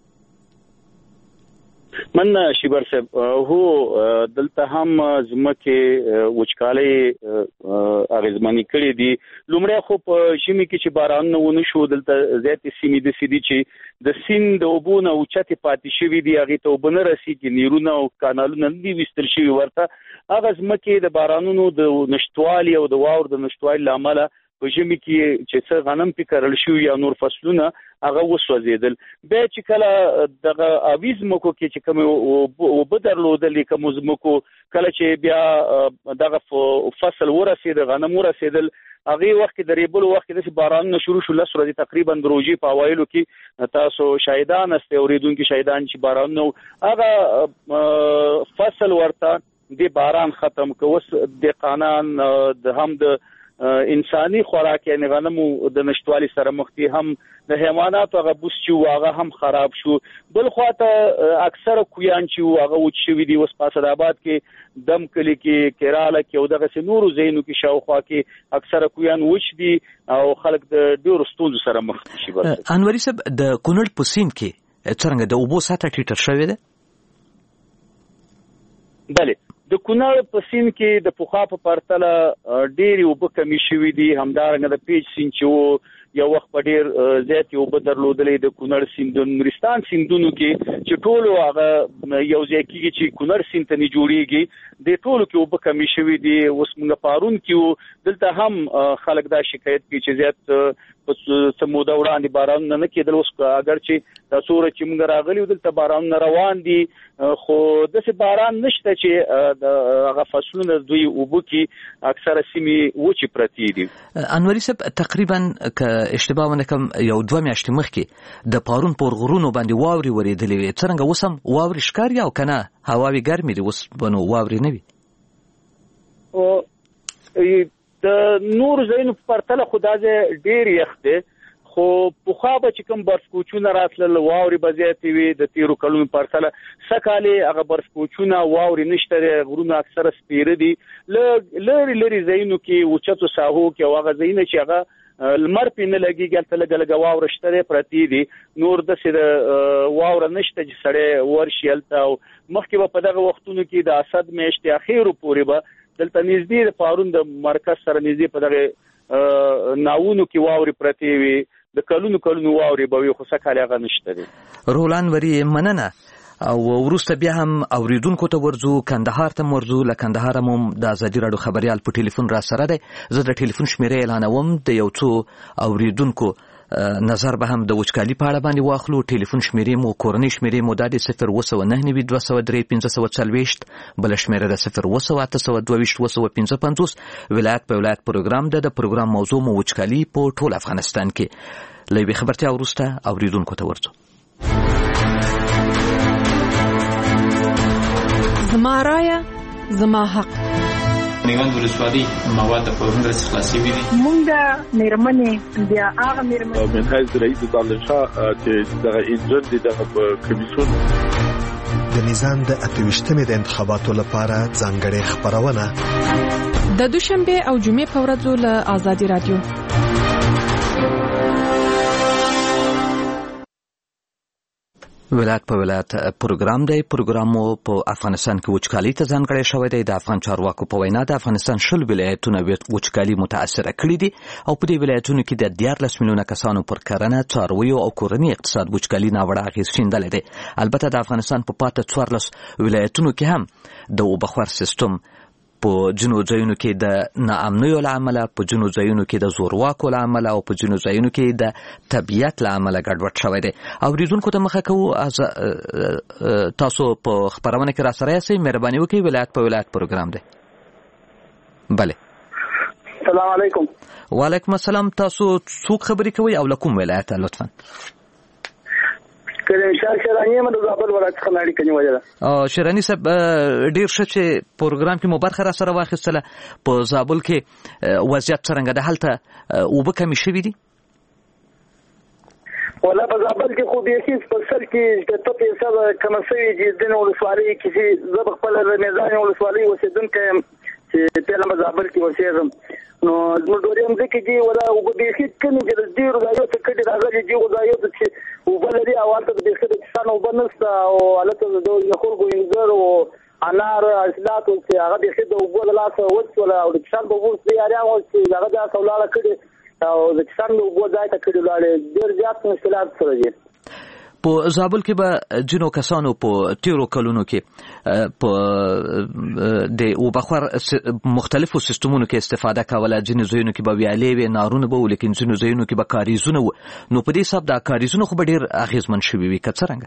[SPEAKER 13] من شیبر صاحب هو دلته هم زمکه وچکالي اغیزمنې کړې دي. لومړی خو په شمي کې چې باران نه ونه شو دلته زیاتې سیمې د سیدي چې د سیند د اوبونه او چته پاتې شوی دی هغه ته وبنه رسیدي نیرونه او کانالونه دی وستل شوی ورته هغه زمکه د بارانونو د نشټوالي او د واور د نشټوالي لامل په ژمي کې چې څه غنم پکړل شو یا نور فصلونه هغه وسوځیدل به چې کله دغه اویز مکو کې چې کوم او بدرلودل کوم زمکو کله چې بیا دغه فصل ورسید غنم ورسیدل هغه وخت د ریبلو وخت د باران شروع شو لس ورځې تقریبا دروجي په اوایلو کې تاسو شاهدان است اوریدونکو شاهدان چې باران نو هغه فصل ورته د باران ختم کوس د قانون د هم د انساني خوراک یعنی غنمو د نشټوالي سره مخ دي هم د حیواناتو هغه بوس چې هغه هم خراب شو. بل خواته اکثره کویان چې هغه وچ شوی دي اوس په اسداباد کې دم کلی کې کراله کې او دغه نورو زینو کې شاوخوا کې اکثره کویان وچ دي او خلک د ډیرو ستونزو سره مخ شي.
[SPEAKER 3] انوري صاحب د کونړ په سیند کې څنګه د اوبو سطح ټیټر شوی دی؟
[SPEAKER 13] بله د کونړ په سیند کې د پوخا په پرتله ډېری اوبه کمی شوي دي. همدارنګه د پیج سیند چې یو وخت په ډېر زیاتې اوبه درلودلې د کونړ سیند د نورستان سیندونو کې چې ټولو هغه یو ځای کېږي چې کونړ سیند ته نه جوړیږي د ټولو کې اوبه کمی شوي دي. اوس موږ پارون کې دلته هم خلک دا شکایت کوي چې زیات په سموده وړاندې باران نه کېدل. اوس اگر چې تاسو چې موږ راغلي دلته باران روان دي خو داسې باران نشته چې د هغه فصلونه دوی اوبو کې اکثره سیمې وچې پرتې دي.
[SPEAKER 3] انوري صاحب تقریبا که اشتباه ونه کوم یو دوه میاشتې مخکې د پارون پر غرونو باندې واوري ورېدلې وي. څرنګه اوس هم واوري ښکاري او کنه هواوي ګرمې دي اوس بنو واوري نه وي؟
[SPEAKER 13] او د نور زینو په پرتله خدا دې ډېر یخ دی خو پوخا به چې کوم برف کوچونه راتلل واوري به زیاتې وي د تیرو کلونو په پرتله. سکهالې هغه برف کوچونه واوري نشته دی غرونه اکثره سپیره دي. لرې لرې زینو کې اوچتو ساحو کې او هغه زینه چې هغه لمر پې نه لګېږي هلته لږه لږه واوره شته دی پرتې دي. نور داسې د واوره نشته چې سړی ورشي هلته او مخکې به په دغه وختونو کې د اسد میاشتې اخیرو پورې به دلته نږدې د پارون د مرکز سره نږدې په دغه ناونو کې واوري پرتې وي د کلونو کلونو واوري به وي خو سکهالې هغه نشته دی.
[SPEAKER 3] رولان وری مننه. او وروسته بیا هم اوریدونکو ته ورځو کندهار ته ورځو. له کندهار هم د ازادي راډیو خبريال په ټلیفون را سره دی. زه د ټلیفون شمیرې اعلانوم د یو څو اوریدونکو نظر به هم د وچکالي په اړه باندې واخلو. ټلیفون شمیرې مو کورنۍ شمیرې مو د صفر اوه سوه نهه نوي دوه سوه درې پنځه سوه څلوېښت بل شمیره د صفر اوه سوه اته سوه دوه ویشت اوه سوه پنځه پنځوس. ولایت په ولایت پروګرام ده. د پروګرام موضوع مو وچکالي په ټول افغانستان کې. له یوې خبرتیا وروسته اوریدونکو ته ورځو.
[SPEAKER 14] زما رایه زما حق.
[SPEAKER 15] میوند ولسوالۍ مواد په هندرس خلاصي وي.
[SPEAKER 16] مونږ مېرمنې بیا هغه مېرمنې
[SPEAKER 17] من حیث رئیس دالشاه چې دغه انجن دي دغه کمیسیون
[SPEAKER 18] د نظام د اتويشتمې د انتخاباتو لپاره ځانګړې خبرونه
[SPEAKER 14] د دوشنبه او جمعې په ورځو له آزادي رادیو.
[SPEAKER 3] ولایت په ولایت پروګرام دی. پروګرامو په افغانستان کې وچکالي ته ځانګړی شوی دی. د افغان چارواکو په وینا د افغانستان شل ولایتونه وچکالي متاثره کړي دي او په دې ولایتونو کې د دیارلس میلیونه کسانو پر کرنه، څارویو او کورني اقتصاد وچکالي ناوړه اغېز ښندلی دی. البته د افغانستان په پاته څوارلس ولایتونو کې هم د اوبخور سیستم په ځینو ځایونو کې د ناامنیو له امله، په ځینو ځایونو کې د زورواکو له امله او په ځینو ځایونو کې د طبیعت له امله ګډوډ شوی دی. اورېدونکو ته مخه کوو تاسو په خپرونه کې راسره یاستئ، مهرباني وکړئ. ولایت په ولایت پروګرام دی. بله.
[SPEAKER 11] السلام علیکم.
[SPEAKER 3] وعلیکم السلام. تاسو څوک خبرې کوئ او له کوم ولایته لطفا؟
[SPEAKER 11] شیرانی یم د زابل ولایت څخه اړیکه نیولې.
[SPEAKER 3] شیرانی صاحب ډیر ښه چې پروګرام کې مو برخه را سره واخیستله. په زابل کې وضعیت څرنګه ده؟ هلته اوبه کمې شوي دي؟
[SPEAKER 11] ولا په زابل کې خو بیخي په سر کې د ټپ حساب کمه شوي دي. د ولسوالۍ کې چې زه په خپل میزان ولسوالۍ اوسېدونکی یم چې پیله په زابل کې اوسېږم، نو زموږ ډورې مځکې دي ولا اوبه بیخي کمې دي. ډېرو ځایو ته کډې راغلي دي، ځایو ته چې اوبه لري او هلته د بیخي د کسان اوبه نشته او هلته د خلکو انځر او انار حاصلات چې هغه بیخي د اوبو د لاسه وچول او د کسان په اوبو سیاریان وو چې هغه د هڅه ولاړه کړې او د کسان د اوبو ځای ته کړې ولاړې. ډېر زیات مشکلات سره دي.
[SPEAKER 3] په زابل کې به ځینو کسانو په تیرو کلونو کې په د اوبخور مختلفو سیستمونو کې استفاده کوله. ځینو ځایونو کې به ویالې وې، نارونه به وو، لیکن ځینو ځایونو کې به کاریزونه وو. نو په دې حساب دا کاریزونه خو به ډېر اغېزمن شوي وي، که څرنګه؟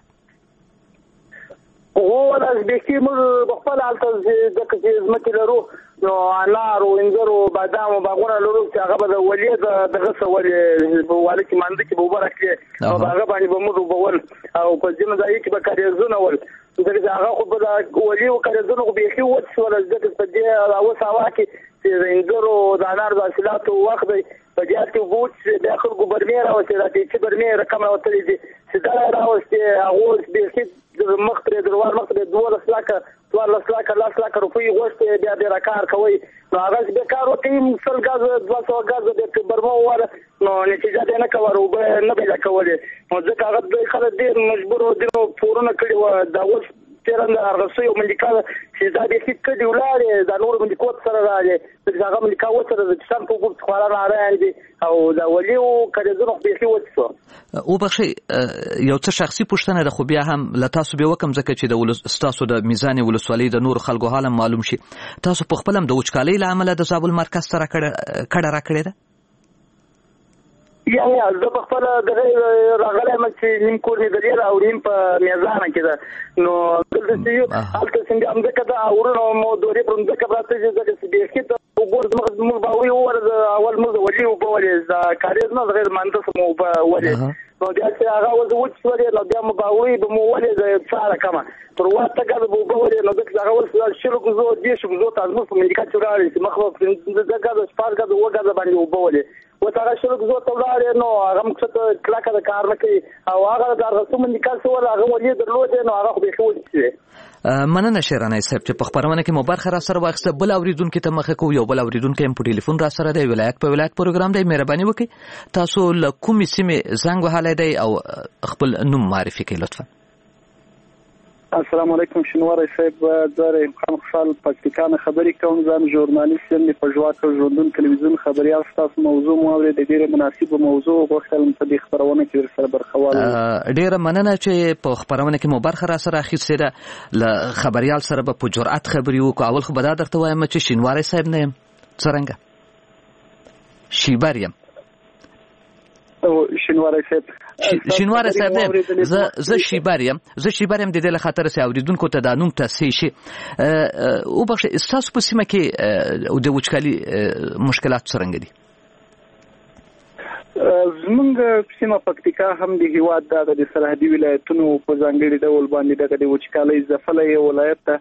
[SPEAKER 11] هو ولې بیخي موږ خپل هلته ځکه چې ځمکې لرو نو انار او انځر او بادام او باغونه لرو چې هغه به د ولې دغه څه ولې په والي کې مانده کې به اوبه راکړي او هغه باندې به موږ اوبه ول او په ځینو ځایو کې به کاریزونه ول. ځکه هغه خو به د ولي او کاریزونه خو بیخي وچ شول. ځکه په دې اوس هوا کې چې د انځر او د انار د حاصلاتو وخت دی، په دې کې اوبه وچ د خلکو برمې راوستې راځي چې برمې رقم راوتلې دي چې دا راوستې هغه بیخي مخ پرې دروار مخ پرې دولس لاکه څوارلس لاکه لس لاکه روپۍ غوښتې بیا بېره کار کوئ. نو هغه چې بې کار وکړي سل ګازه دوه سوه ګازه بې برمه وواله نو نتیجه دې نه کوله، اوبه نه پیدا کولې. نو ځکه هغه دوی خلک ډېر مجبور وو، ځینو پورونه کړي وو. دا اوس تېره هغه سوی ملکه چې دا بیخي کډې ولاړې دا نورو ملکو سره راغلې. ځکه هغه ملکه وسره د کسان په اوبو خورا راغلی دي او دا ولي او کاریزونه بیخي وچ شو.
[SPEAKER 3] وبخښئ یو څه شخصي پوښتنه ده، خو بیا هم له تاسو به وکم ځکه چې د ستاسو د میزان ولسوالۍ د نورو خلکو حال معلوم شي. تاسو په خپل هم د وچکالۍ له امله د زابل مرکز سره کډه راکړې ده؟
[SPEAKER 11] یا یا زه په خپله دغه راغلی یم چې نیم کور مې د ډېره او نیم په میزانه کې ده. نو دلته چې یو هلته څنګه مځکه ده اورونه مو دورې پر مځکه پراته دي ځکه چې بیخي د اوبو زموږ باوی وویل اول موږ د ولي اوبه ولې د کاریز نه غیر مهندس مو اوبه ولې نو بیا چې هغه اوس وچ شولې نو بیا مو باوی به مو ولې د څاره کمه تر واته ګاز به اوبه ولې نو دغه هغه اوس شلو ګزو دې شو ګزو تاسو په ملکات چورالي چې مخ په دغه ګاز سپار ګاز و ګاز باندې اوبه ولې و هغه شلو ګزو ته ولاړې نو هغه مخ ته کلاکه د کار نه کوي او هغه د رسوم ملکات سو هغه ولې درلود نو هغه به خو وچ
[SPEAKER 3] مننه شیرانه صاحب چې په خبرونه کې مو برخه را سره واخسته. بل اوریدونکو ته مخه کو یو بل اوریدونکو هم په ټلیفون را سره دی. ولایت په ولایت پروګرام دی. مهرباني وکړئ تاسو له کومې سیمې زنګ وهلی دی او خپل نوم معرفي کړئ لطفا.
[SPEAKER 19] السلام علیکم شنواری صاحب، زه رحیم خان خوشحال پکتیکا خبرې کوم. زه ژورنالیست یم د پژواک ژوندون تلویزیون خبريال. تاسو موضوع مو اورید، ډیره مناسبه موضوع غوښتل په دې خبرونه کې سره برخوال.
[SPEAKER 3] ډیره مننه چې په خبرونه کې مو برخه را سره اخیستې ده. ل خبريال سره په جرأت خبرې وکړو. اول خو به دا درته وایم چې شینواری صاحب نه یم، څرنګه شیبر یم.
[SPEAKER 19] او شینواری صاحب
[SPEAKER 3] شینواری صاحب نه زه زه شیبر یم زه شیبر یم د دې له خاطر چې اوریدونکو ته دا نوم تصحیح شي. او بخښه استاسو په سیمه کې د وچکالي مشکلات څرنګه دي؟
[SPEAKER 19] زمونږ سیمه پکتیکا هم د هیواد د سرحدي ولایتونو په ځانګړي ډول باندې د وچکالۍ ځپلې ولایت ده.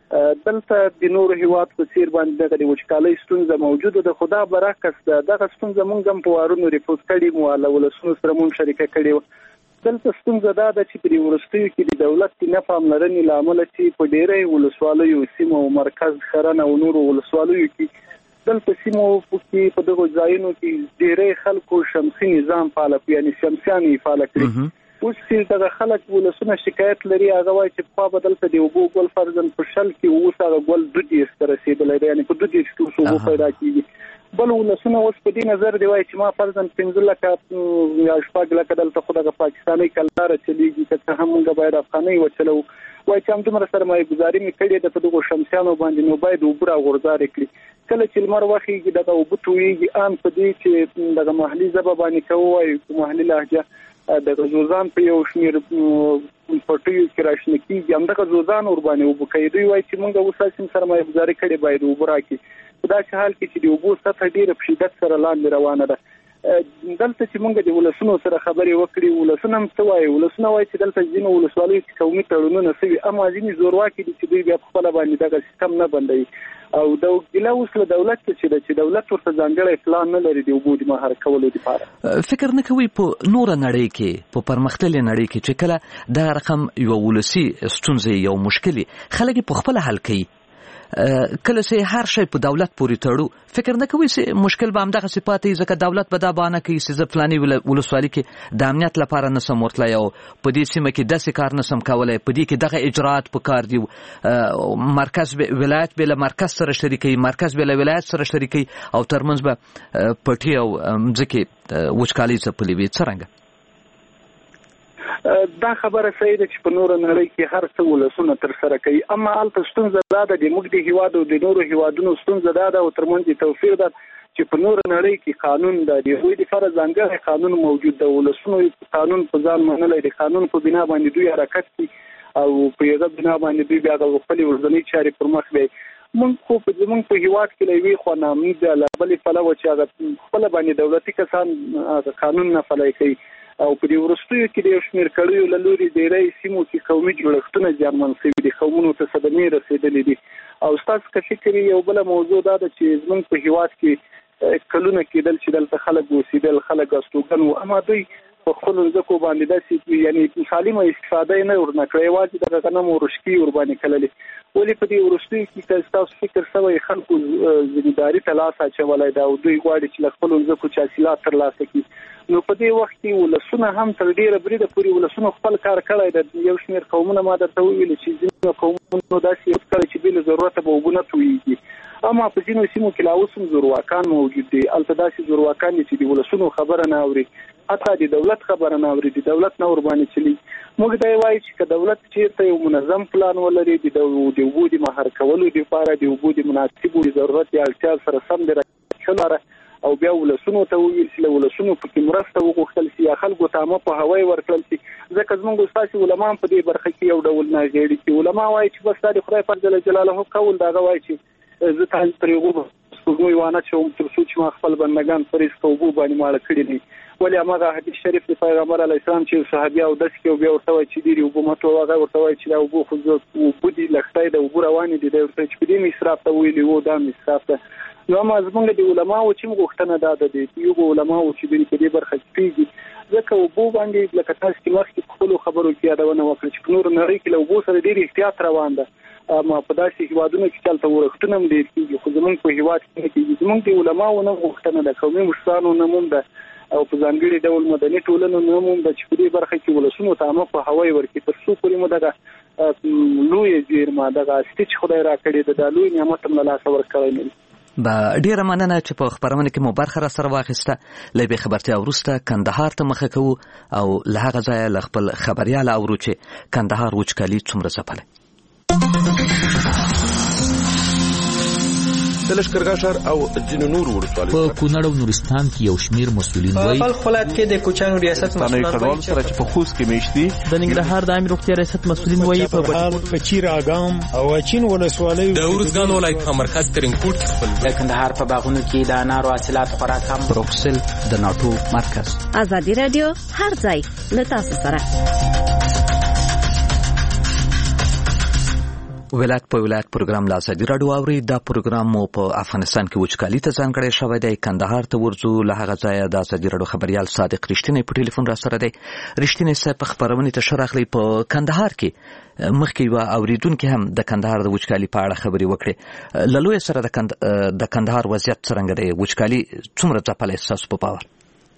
[SPEAKER 19] دلته د نورو هیواد په څیر باندې د وچکالۍ ستونزه موجوده ده. خدا برعکس ده دغه ستونزه موږ هم په وارونو ریپورت کړي مو له ولسونو سره مون شریکه کړي. دلته ستونزه دا ده چې په ورستیو کې د دولت نه پاملرنې لامل چې په ډېرې ولسوالیو سیمو او مرکز خرن او نورو ولسوالیو کې دلته سیمو کې په دغه ځایونو کې ډېرې خلکو شمسي نظام فعال کړي، یعنی شمسياني فعال کړي. اوس چې دغه خلک ولسونه شکایت لري هغه وایي چې په بدل ته دی وګو ګل فرضاً په شل کې اوس هغه ګل د دې سره رسیدلې دی، یعنی په د دې څو څو پیدا کیږي. بل ولسونه اوس په دې نظر دی وایي چې ما فرضاً پنځه لکه یا شپږ لکه دلته خو دغه پاکستاني کلدار چلیږي چې هم موږ باید افغاني وچلو، وایي چې هم دومره سرمایه گذاري مې کړې ده په دغه شمسيانو باندې نو باید وبره غورځار کړي. کله چې لمر وخیږي دغه وبټويږي ان په دې چې دغه محلي ژبه باندې کوي په محلي لهجه د غزوزان په یو شمیر پټیو کې راشنه کیږي، هم د غزوزان ور باندې وبکیدوي وایي چې موږ اوساسم سرمایه گذاري کړې باید وبره کړي. په داسې حال کې چې د وبو سطح ډیره په شدت سره لاندې روانه ده. دلته چې موږ د ولسونو سره خبرې وکړې ولسونه هم څه وایي، ولسونه وایي چې دلته ځینې ولسوالیو کې قومي تړونونه سوي اما ځینې زورواکي دي چې دوی بیا په خپله باندې دغه سیستم نه بندوي او د ګیله اوس له دولت چې د چې دولت ورته ځانګړی پلان نه لري د اوبو د مهار کولو لپاره.
[SPEAKER 3] فکر نه کوي په نوره نړۍ کې په پرمختللې نړۍ کې چې کله دا رقم یو ولسی ستونزې یو مشکلې خلک په خپل حل کوي، کله چې هر شی په دولت پورې تړو فکر نه کوي چې مشکل به همدغه صفاتي ځکه دولت به دا بانه کوي چې فلاني ولسوالۍ کې د امنیت لپاره نسم ورتلای او په دې سیمه کې داسې کار نسم کولای، په دې کې دغه اجرات په کار دی، مرکز به ولایت به له مرکز سره شریکي، مرکز به له ولایت سره شریکي او ترمنځ به پټي او ځکه وچکالي څپلې وي. څنګه
[SPEAKER 19] دا خبره صحیح ده چې په نور نړۍ کې هر څه ولسونه تر سره کوي، اما الته ستونزه دا ده د موږ د هیواد او د نورو هیوادونو ستونزه دا ده او ترمنځ توفیر ده چې په نور نړۍ کې قانون ده، د دوی لپاره ځانګړی قانون موجود ده، ولسونو قانون په ځان منلای دي، قانون په بنا باندې دوی حرکت کوي او په یوه بنا باندې دوی بیا د خپل ورځنی چارې پر مخ وي. موږ خو په زموږ په هیواد کې لوي خو نامید له بلې پلوه چې هغه خپل باندې دولتي کسان قانون نه پلي کوي او په دې ورستیو کې د شمیر کړیو له لوري ډېرې سیمو کې قومي جوړښتونه زیانمن شوي دي، قومونو ته صدمې رسېدلې دي. او ستاسو که فکر یو بل موضوع دا ده چې زموږ په هیواد کې کلونه کېدل چې دلته خلک اوسېدل، خلک استوګن وو، اما دوی په خپلو ځمکو باندې داسې یعنې سالمه استفاده یې نه ورنه کړې، یوازې دغه غنم او رشکې ورباندې کللې. ولې په دې وروستیو کې که ستاسو فکر سوی خلکو ذمهداري ته لاس اچولی ده او دوی غواړي چې له خپلو ځمکو چې حاصلات ترلاسه کړي، نو په دې وخت کې ولسونه هم تر ډیره بریده پورې ولسونه خپل کار کړی ده. یو شمېر قومونه ما درته وویل چې ځینې قومونو داسې یو کړی چې بې له ضرورته به اوبه نه تویېږي، اما په ځینو سیمو کې لا اوس هم زورواکان موجود دي. هلته داسې زورواکان دي چې د ولسونو خبره نه اوري، حتی د دولت خبره نه اوري، د دولت نه ورباندې چلي. موږ دا وایو چې که دولت چېرته یو منظم پلان ولري د اوبو د مهار کولو لپاره د اوبو د مناسبو د ضرورت د اړتیا سره سم د راچلاره او بیا ولسونو ته وویل چې له ولسونو پکې مرسته وغوښتل شي یا خلکو ته عامه پوهاوی ورکړل شي، ځکه زموږ ستاسې علما هم په دې برخه کې یو ډول ناغېړي چې علما وایي چې بس دا د خدای پاک جل جلاله قول د هغه وایي چې زه تاسو پرې اوبه سپوږمۍ وانه اچوم تر څو چې ما خپل بندګان په رزق او اوبو باندې ماړه کړي دي. ولې هماغه حدیث شریف د پیغمبر علیه السلام چې صحابه او داسې کې بیا ورته وایي چې ډېرې اوبه مه تویوه، هغه ورته وایي چې دا اوبه خو اوبه دي لښتۍ د اوبو روانې دي، دی ورته چې په دې مې اسراف ته ویلي وو دا مې اسراف ده. نو اما زمونږ د علماو چې موږ غوښتنه دا ده د یو علماو چې دوی په دې برخه کې پیږي، ځکه اوبو باندې لکه تاسو چې مخکې په خپلو خبرو کې یادونه وکړه چې په نورو نړۍ کې له اوبو سره ډېر احتیاط روان ده، اما په داسې هیوادونو کې چې هلته ورښتونه هم ډېر کېږي، خو زمونږ په هیواد کې نه کېږي. زمونږ د علماو نه غوښتنه ده، قومي مشرانو نه هم ده او په ځانګړي ډول مدني ټولنو نه هم ده چې په دې برخه کې ولسونو ته عامه پوهاوی ورکړي، تر څو پورې مو دغه لویه زیرمه دغه هستي چې خدای راکړې ده دا لوی نعمت هم له لاسه ورکړی نه وي.
[SPEAKER 3] با ډیره مننه چې په خبرونه کې مو برخه را سره واخیسته. له به خبرتیا وروسته کندهار ته مخه کوو او له هغه ځایه له خپل خبريال اورو چې کندهار وچکالي څومره ځپله.
[SPEAKER 20] د لشکرګاه ښار او ځینو نورو ولسوالیو
[SPEAKER 21] په کونړ او نورستان کې یو شمیر مسؤلین وایي
[SPEAKER 4] په خپلات کې د کوچنو ریاست مسؤلین
[SPEAKER 20] وایي چې په خوست کې میشتي
[SPEAKER 22] د ننګرهار د عامه روغتیا ریاست مسؤلین وایي په بهار په چیر اګام او چین ولسوالیو
[SPEAKER 21] د ورزګان ولایت په مرکز ترنکوټ خپل
[SPEAKER 23] د کندهار په باغونو کې د انارو حاصلات خورا کم.
[SPEAKER 3] بروکسل د ناټو مرکز.
[SPEAKER 7] ازادي رادیو هر ځای له تاسو سره.
[SPEAKER 3] ولایت په ولایت پروګرام لا ازادي راډیو اوري. دا پروګرام مو په افغانستان کې وچکالي ته ځانګړی شوی دی. کندهار ته ورځو. له هغه ځایه د ازادي راډیو خبريال صادق رښتینی په ټلیفون را سره دی. رښتینی صاحب په خبرونه ته شرحلي په کندهار کې مخکې و اوریدونکو هم د کندهار د وچکالي په اړه خبري وکړي. للوی سره د کند د کندهار وضعیت څنګه دی؟ وچکالي څومره ځپلې احساس په باور؟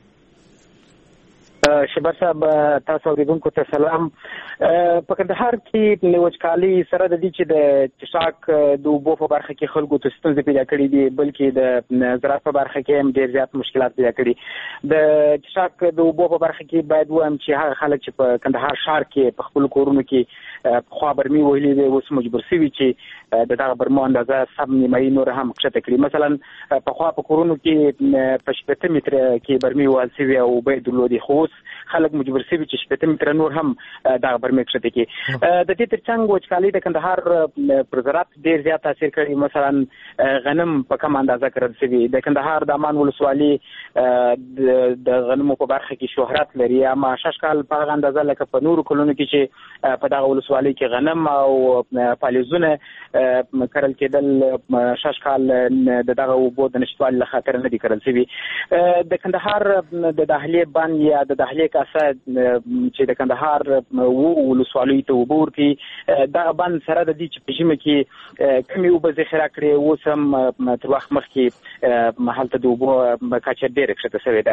[SPEAKER 23] شبر صاحب تاسو اوریدونکو ته سلام. په کندهار کې د وچکالي سره د دې چې د چشاک د اوبو په برخه کې خلکو ته ستونزې پیدا کړې دي، بلکې د زراعت په برخه کې هم ډېر زیات مشکلات پیدا کړي. د چشاک د اوبو په برخه کې باید وایم چې هغه خلک چې په کندهار ښار کې په خپل کورونو کې خو برمي وهلي دي اوس مجبور شوي چې د دغه برمو اندازه سب نیمایي نور هم کښته کړي. مثلا په خوا په کورونو کې په شپږ متره کې برمي وهل شوي او اوبه درلودي، خو خلک مجبور شوي چې شپږ متره نور هم دغه برمې کښته کړي. د دې ترڅنګ وچکالي د کندهار پر زراعت ډېر زیات تاثیر کړی. مثلا غنم په کم اندازه کرل شوي. د کندهار د امان ولسوالي د غنمو په برخه کې شهرت لري، اما شش کال په هغه اندازه لکه په نورو کلونو کې چې په دغه ولسوالي کې غنم او پالیزونه کرل کېدل، شش کال د دغه اوبو د نشتوالي له خاطر نه دي کرل شوي. د کندهار د داخلي بند یا د داخلي کاسه چې د کندهار وو ولسوالۍ ته اوبه ورکړي، دغه بند سره د دې چې په ژمي کې کمې اوبه ذخیره کړي، اوس هم تر وخت مخکې هلته د اوبو کچه ډېره کښته شوې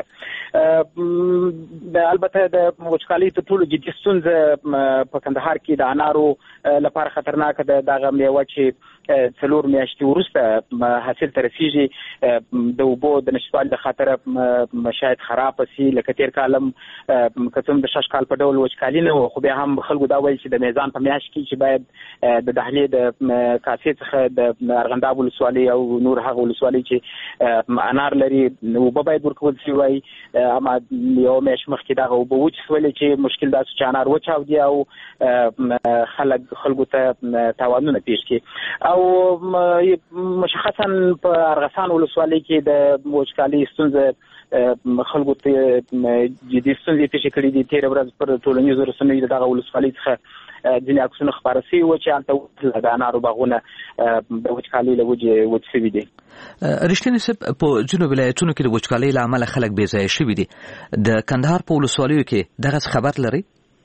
[SPEAKER 23] ده. البته د وچکالۍ تر ټولو جدي ستونزه په کندهار کې د انارو لپاره خطرناکه ده. دغه میوه چې څلور میاشتې وروسته حاصل ته رسیږي، د اوبو د نشتوالي له خاطره شاید خراب شي. لکه تېر کال هم که څوم د شش کال په ډول وچکالي نه و، خو بیا هم خلکو دا ویل چې د میزان په میاشت کې چې باید د دهلي د کاسې څخه د ارغنداب ولسوالۍ او نور هغه ولسوالۍ چې انار لري اوبه باید ورکول شي وای. اما یو میاشت مخکې دغه اوبه وچ شولې چې مشکل دا چې انار وچاودي او خلک خلکو ته تاوانونه پیښ کړي. او مشخصا په ارغسان ولسوالۍ کې د وچکالي ستونزه خلکو ته جدي ستونزې پیښ کړي دي. تېره ورځ پر ټولنیزو رسنیو دغه ولسوالۍ څخه ځینې عکسونه خپاره شوي وو چې هلته د انارو باغونه د وچکالۍ له وجې وچ شوي دي.
[SPEAKER 3] رښتینی صاحب په ځینو ولایتونو کې د وچکالۍ له امله خلک بې ځایه شوي دي. د کندهار په ولسوالیو کې دغه خبر لري؟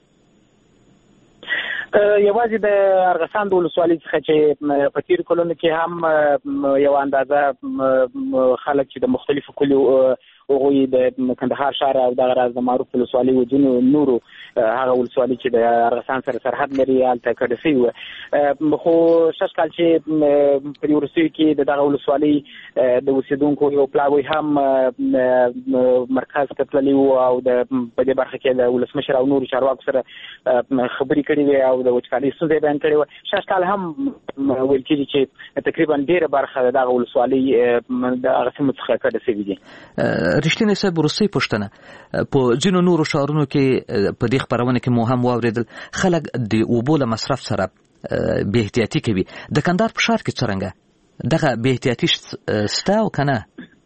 [SPEAKER 23] یوازې د ارغسان د ولسوالۍ څخه چې په تېرو کلونو کې هم یو اندازه خلک چې د مختلفو کلیو هغوی د کندهار ښار او دغه راز د معروف ولسوالۍ و ځینو نورو هغه ولسوالۍ چې د ارغسان سره سرحد لري هلته کډه شوي وه. خو شش کال چې په دې وروستیو کې د دغه ولسوالۍ د اوسېدونکو یو پلاوی هم مرکز ته تللي وو او د په دې برخه کې د ولسمشر او نورو چارواکو سره خبرې کړې وې او د وچکالۍ ستونزې بیان کړې وه. شش کال هم ویل کېږي چې تقریبا ډېره برخه د دغه ولسوالۍ د هغه سیمو څخه کډه شوي دي.
[SPEAKER 3] رښتینی صاحب وروستۍ پوښتنه، په ځینو نورو ښارونو کې په دې خپرونه کې مو هم واورېدل خلک د اوبو له مصرف سره بې احتیاطي کوي. د کندهار په ښار کې څرنګه دغه بې احتیاطي شته او که نه؟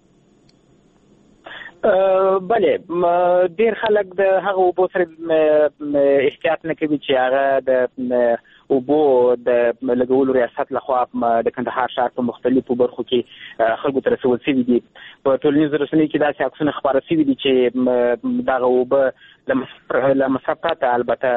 [SPEAKER 23] بله، ډېر خلک د هغه اوبو سره احتیاط نه کوي چې هغه د اوبو د لګولو ریاست لخوا د کندهار ښار په مختلفو برخو کې خلکو ته رسول شوي دي. په ټولنیزو رسنیو کې داسې عکسونه خپاره شوي دي چې دغه اوبه له مصرف پرته البته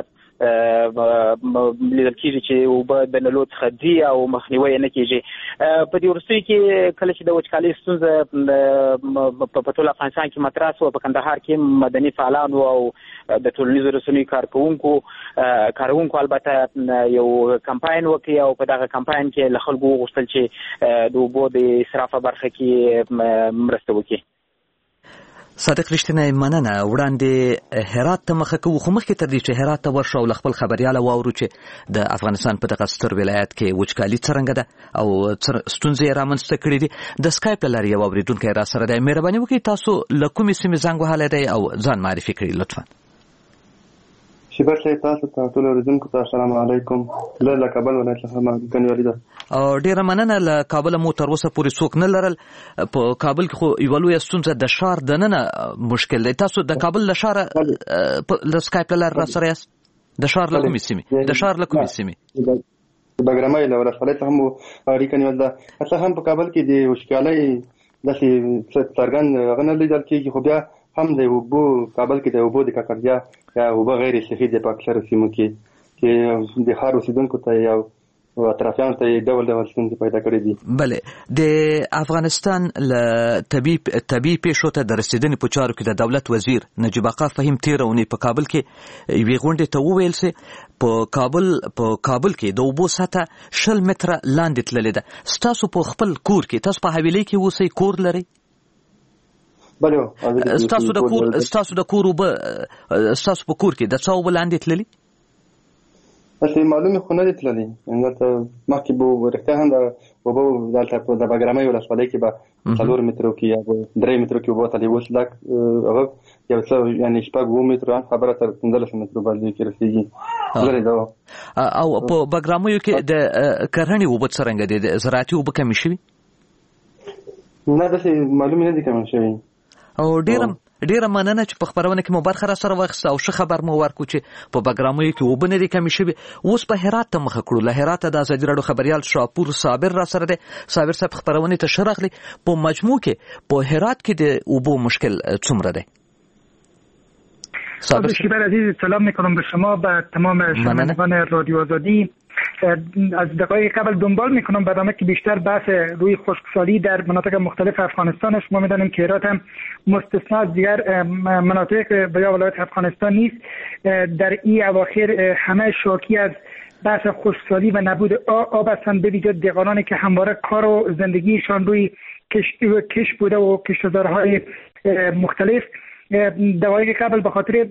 [SPEAKER 23] لیدل کېږي چې اوبه د نلو څخه ځي او مخنیوی یې نه کېږي. په دې وروستیو کې کله چې د وچکالۍ ستونزه په ټول افغانستان کې مطرح شوه، په کندهار کې مدني فعالانو او د ټولنیزو رسنیو کارکوونکو کارونکو البته یو کمپاین وکړي او په دغه کمپاین کې له خلکو وغوښتل چې د اوبو د اسراف برخه کې مرسته وکړي.
[SPEAKER 3] صادق رښتینی مننه. وړاندې هرات ته مخه کوو، خو مخکې تر دې چې هرات ته ورشو او له خپل خبریاله واورو چې د افغانستان په دغه ستر ولایت کې وچکالي څرنګه ده او ستونزې یې رامنځته کړي دي. د سکایپ له لارې یو اورېدونکی را سره دی. مهرباني وکړئ تاسو له کومې سیمې زنګ وهلی دی او ځان معرفي کړئ لطفا.
[SPEAKER 1] شبر صاحب تاسو ته ټول اوریدونکو ته السلام علیکم. زه له کابل ولایت څخه مګن ولیدا.
[SPEAKER 3] او ډیره مننه. له کابل مو تر اوسه پورې څوک نه لرل. په کابل کې خو یو لوی ستونزه د ښار دننه مشکل دی. تاسو د کابل له ښاره له سکایپ له لارې را سره یاست؟ د ښار له کومې سیمې؟ د ښار له کومې سیمې؟
[SPEAKER 1] بګرامای له ولسوالۍ څخه مو اړیکه نیول ده. اصلا هم په کابل کې د وشکالۍ داسې څرګند هغه نه لیدل کېږي، خو بیا هم د اوبو کابل کې د اوبو د ککړتیا یا اوبه غیر صحي دي په اکثرو سیمو کې چې د ښار اوسېدونکو ته یو اطرافیانو ته یې ډول ډول ستونزې پیدا کړې دي.
[SPEAKER 3] بله، د افغانستان له طبیعي پیښو ته د رسېدنې په چارو کې د دولت وزیر نجیب آقا فهیم تېره اونۍ په کابل کې یوې غونډې ته وویل چې په کابل په کابل کې د اوبو سطحه شل متره لاندې تللې ده. ستاسو په خپل کور کې، تاسو په حویلۍ کې اوسئ، کور لرئ؟
[SPEAKER 1] بله،
[SPEAKER 3] ستاسو د کور ستاسو د کور اوبه ستاسو په کور کې د څه اوبه لاندې تللي؟
[SPEAKER 1] اصلي معلومې خو نه دي تللي. دلته مخکې به رښتیا هم د اوبه دلته په د بګرامۍ ولسوالۍ کې به څلور مترو کې یا درې مترو کې اوبه تللي. اوس لږ هغه یو څه یعنې شپږ اووه مترو هم خبره تر پنځلس مترو باندې کې رسېږي. لرې ده.
[SPEAKER 3] او په بګرامیو کې د کرهڼې اوبه څرنګه دي؟ د زراعتي اوبه کمې شوي؟
[SPEAKER 1] نه، داسې معلومې نه دي کمې شوي.
[SPEAKER 3] او ډېره ډیره مننه چې په خبرونه کې مو برخه را سره واخیسته او ښه خبر مو ورکړو چې په بګرامیو کې اوبه نه دي کمې شوي. اوس په هرات ته مخه کړو. له هراته د ازادي راډیو خبریال شاپور صابر را سره دی. صابر صاحب، خبرونې ته ښه راغلی. په مجموع کې په هرات کې د اوبو مشکل څومره دی؟
[SPEAKER 2] صابر شیبر عزیز، سلام میکنم به شما، به تمام شنوندگان رادیو آزادی. از دقایق قبل دنبال میکنم برنامه که بیشتر بحث روی خشکسالی در مناطق مختلف افغانستان. شما میدانیم که هرات هم مستثنا از دیگر مناطق و یا ولایت افغانستان نیست. در این اواخر همه شاکی از بحث خشکسالی و نبود آب هستند، به ویژه دهقانانی که همواره کار و زندگیشان روی کشت بوده و کشتزارهای مختلف. دقایق قبل به خاطر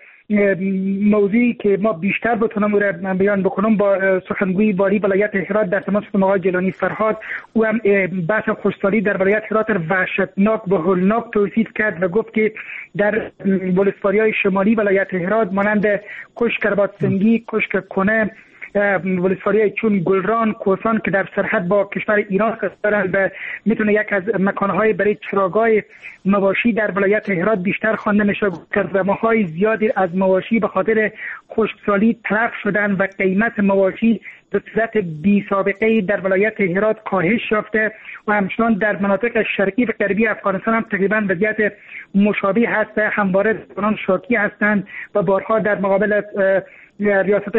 [SPEAKER 2] موضوعی که ما بیشتر بتونم او را بیان بکنم با سخنگوی والی ولایت هرات در تماس با آقای جیلانی فرهاد، او هم بحث خشکسالی در ولایت هرات وحشتناک و هولناک توصیف کرد و گفت که در ولسوالی‌های شمالی ولایت هرات مانند کشک کرباتسنگی، کشک کنه، ولسوالی چون گلران، کوسان که در سرحد با کشور ایران هستند و میتونه یک از مکانهای برای چراگاه مواشی در ولایت هرات بیشتر خوانده میشه. زمانهای زیادی از مواشی به خاطر خشکسالی تلف شدن و قیمت مواشی به صورت بی سابقه در ولایت هرات کاهش یافته و همچنان در مناطق شرقی و غربی افغانستان هم تقریبا وضعیت مشابه هست. همواره دهقانان شاکی هستند و بارها در مقابل ریاست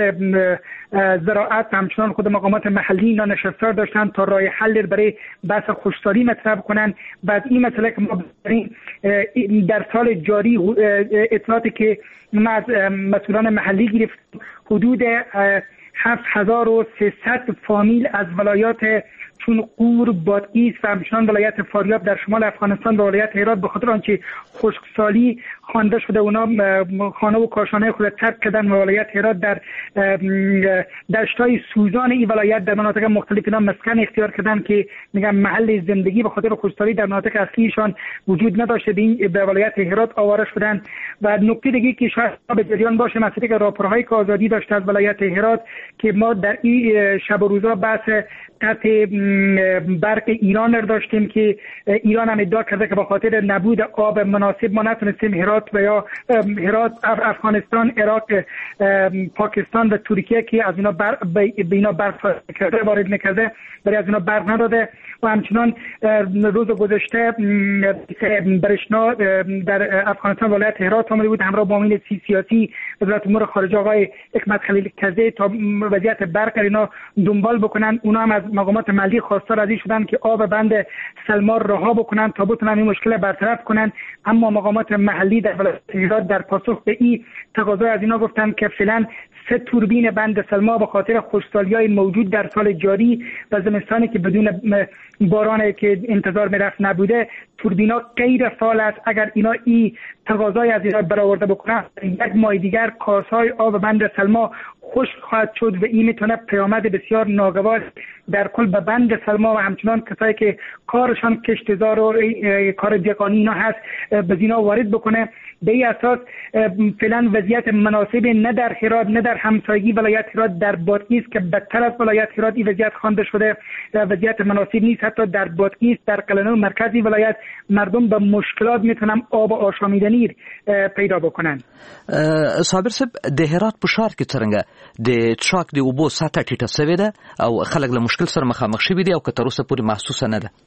[SPEAKER 2] زراعت همچنان خود مقامات محلی اینا نشستار داشتن تا راه حل برای بحث خشکسالی مطرح کنن. بعد این مسئله که ما در سال جاری اطلاعاتی که ما از مسئولان محلی گرفتیم، حدود هفت هزار و سیصد فامیل از ولایات چون قور، بادغیس و همچنان ولایت فاریاب در شمال افغانستان و ولایت هرات به خاطر آنچه خشکسالی خوانده شده اونا خانه و کاشانه خود ترک کردن و ولایت هرات در دشتای سوزان این ولایت در مناطق مختلف اینا مسکن اختیار کردن که میگم محل زندگی به خاطر خشکسالی در مناطق اصلیشان وجود نداشته، به ولایت هرات آواره شدن. و نکته دیگه که شاید به جریان باشه مسئله که راپورهایی که آزادی داشته از ولایت هرات که ما در این شب و روزا بحث قطع برق ایران رو داشتیم که ایران هم ادعا کرده که به خاطر نبود آب مناسب ما نتونستیم هرات و یا هرات، افغانستان، عراق، پاکستان و ترکیه که از اینا بر به اینا برق کرده وارد نکرده برای از اینا برق نداده. و همچنان روز گذشته برشنا در افغانستان ولایت هرات آمده بود همراه با امین سیاسی وزارت امور خارجه آقای حکمت خلیل کزی تا وضعیت برق اینا دنبال بکنن. اونا هم از مقامات محلی خواستار از این شدن که آب بند سلمار رها بکنن تا بتونن این مشکل برطرف کنن. اما مقامات محلی در ولایت هرات در پاسخ به این تقاضا از اینا گفتن که فعلا سه توربین بند سلما به خاطر خشکسالی‌های موجود در سال جاری و زمستانی که بدون باران که انتظار میرفت نبوده، توربینا غیر فعال است. اگر اینا این تقاضای از اینا برآورده بکنن یک ماه دیگر کاسهای آب بند سلما خشک خواهد شد و این میتونه پیامد بسیار ناگوار در کل به بند سلما و همچنان کسایی که کارشان کشتزار و کار دهقانی اینا هست به اینا وارد بکنه. به این اساس فعلا وضعیت مناسب نه در هرات نه در همسایگی ولایت هرات در بادغیس که بدتر از ولایت هرات این وضعیت خوانده شده وضعیت مناسب نیست. حتی در بادغیس در قلنو مرکزی ولایت مردم به مشکلات میتونن آب آشامیدنی پیدا بکنن.
[SPEAKER 3] صابر صاحب د هرات په ښار کې څنګه د ټراک د اوبو سطح ټیټه شوې ده او خلک له مشکل سره مخامخ شوي دي او که تر اوسه پورې محسوسه نه ده؟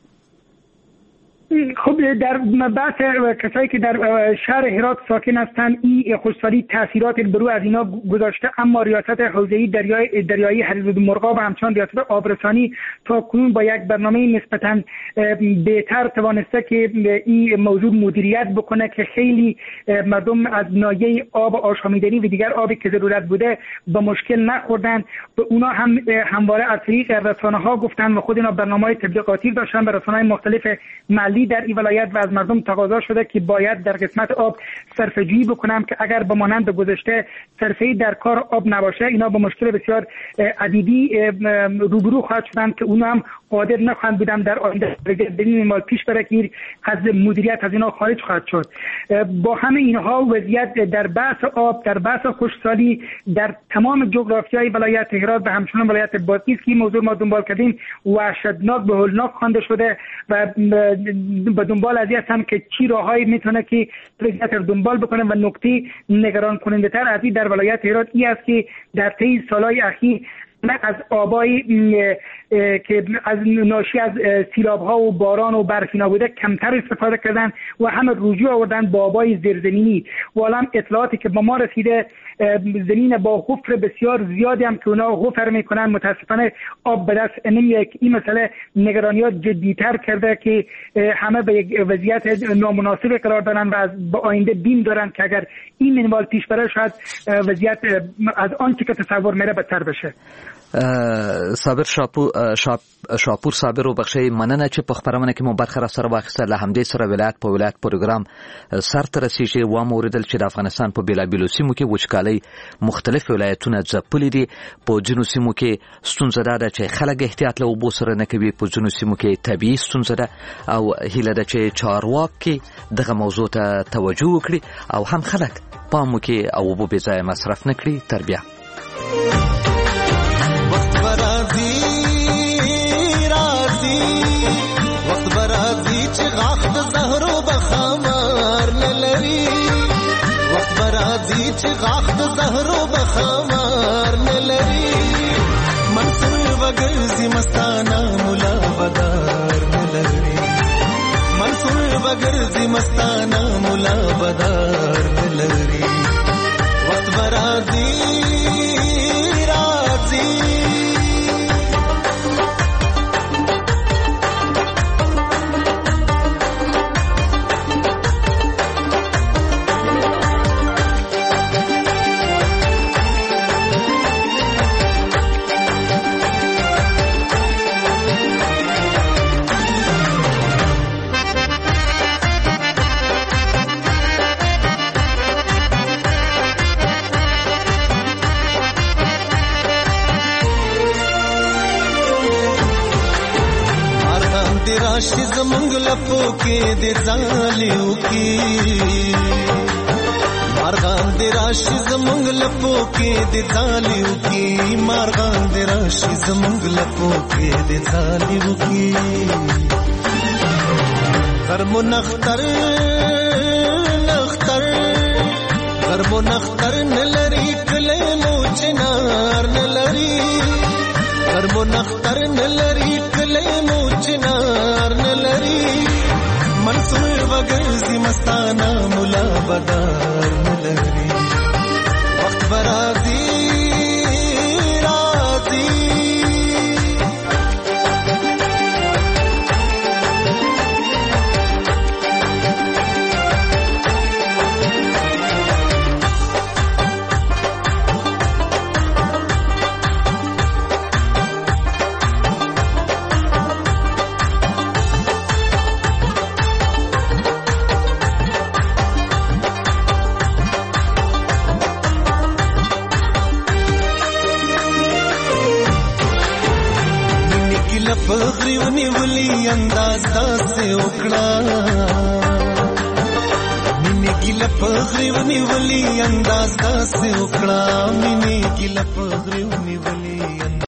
[SPEAKER 2] خب در بحث کسایی که در شهر هرات ساکن هستند این خشکسالی تاثیرات برو از اینا گذاشته، اما ریاست حوزه‌ای دریای دریایی حریرود مرغاب و همچنان ریاست آبرسانی تا کنون با یک برنامه نسبتاً بهتر توانسته که این موضوع مدیریت بکنه که خیلی مردم از ناحیه آب آشامیدنی و دیگر آبی که ضرورت بوده به مشکل نخوردن. به اونا هم همواره از طریق رسانه‌ها گفتن و خود اینا برنامه‌های تبلیغاتی داشتن به رسانه‌های مختلف محلی در این ولایت و از مردم تقاضا شده که باید در قسمت آب صرفه‌جویی بکنم که اگر به مانند گذشته صرفه‌ای در کار آب نباشه اینا با مشکل بسیار عدیدی روبرو خواهد شدن که اونا هم قادر نخواهند بودن در آینده بدین مال پیش بره که از مدیریت از اینا خارج خواهد شد. با همه اینها وضعیت در بحث آب در بحث خشکسالی در تمام جغرافیای ولایت هرات و همچنان ولایت بادغیس که موضوع ما دنبال کردیم وحشتناک به هولناک خوانده شده و به دنبال از این هستم که چی راههایی میتونه که وضعیت رو دنبال بکنه و نکته نگران کننده تر از این در ولایت هرات این است که در طی سالهای اخیر از آبای که از ناشی از سیلاب‌ها و باران و برفینا بوده کمتر استفاده کردن و همه رجوع آوردن با آبای زیرزمینی و الان اطلاعاتی که با ما رسیده زمین با حفر بسیار زیادی هم که اونا حفر میکنن متاسفانه آب به دست نمیاد. این مسئله نگرانیات جدی‌تر کرده که همه به یک وضعیت نامناسب قرار دارن و از به آینده بیم دارن که اگر این منوال پیش بره شاید وضعیت از آنچه که تصور میره بدتر بشه.
[SPEAKER 3] صابر شاپور شاپ شاپور صابر وبخښي مننه چې په خبرونه کې مو برخه را سره واخیسته. له همدې سره ولایت په ولایت پروګرام سر ته رسیږي و مو اوریدل چې د افغانستان په بیلابیلو سیمو کې وچکالۍ مختلف ولایتونه ځپلي دي. په ځینو سیمو کې ستونزه ده چې خلک احتیاط له اوبو سره نه کوي، په ځینو سیمو کې طبیعي ستونزه ده او هیله ده چې چارواکي دغه موضوع ته توجه وکړي او هم خلک پام وکړي او اوبو بې ځایه مصرف نه کړي. تر بیا
[SPEAKER 5] چې غاخ د زهرو بخمار نه لري منصور وګرځي مستانه مولا بدار نه لري منصور وګرځي مستانه مولا بدار نه لري وخت برازي راځي راشي زمونږ لپو کې د ځالیو کې مارغان د راشي زمونږ لپو کې د ځالیو کې مارغان د راشي زمونږ لپو کې د ځالیو کې غرمو نختر نختر غرمو نختر نلري کله مو چنار نلري غرمو نختر نلري کله مو چنار نلري منصور وګرځي مستانه مولا بدار نلري وخت برازي راځي پغریونی ولی انداز داسې وکړه مینې ګیله پغریونی ولی انداز داسې وکړه مینې ګیله پغریونی ولی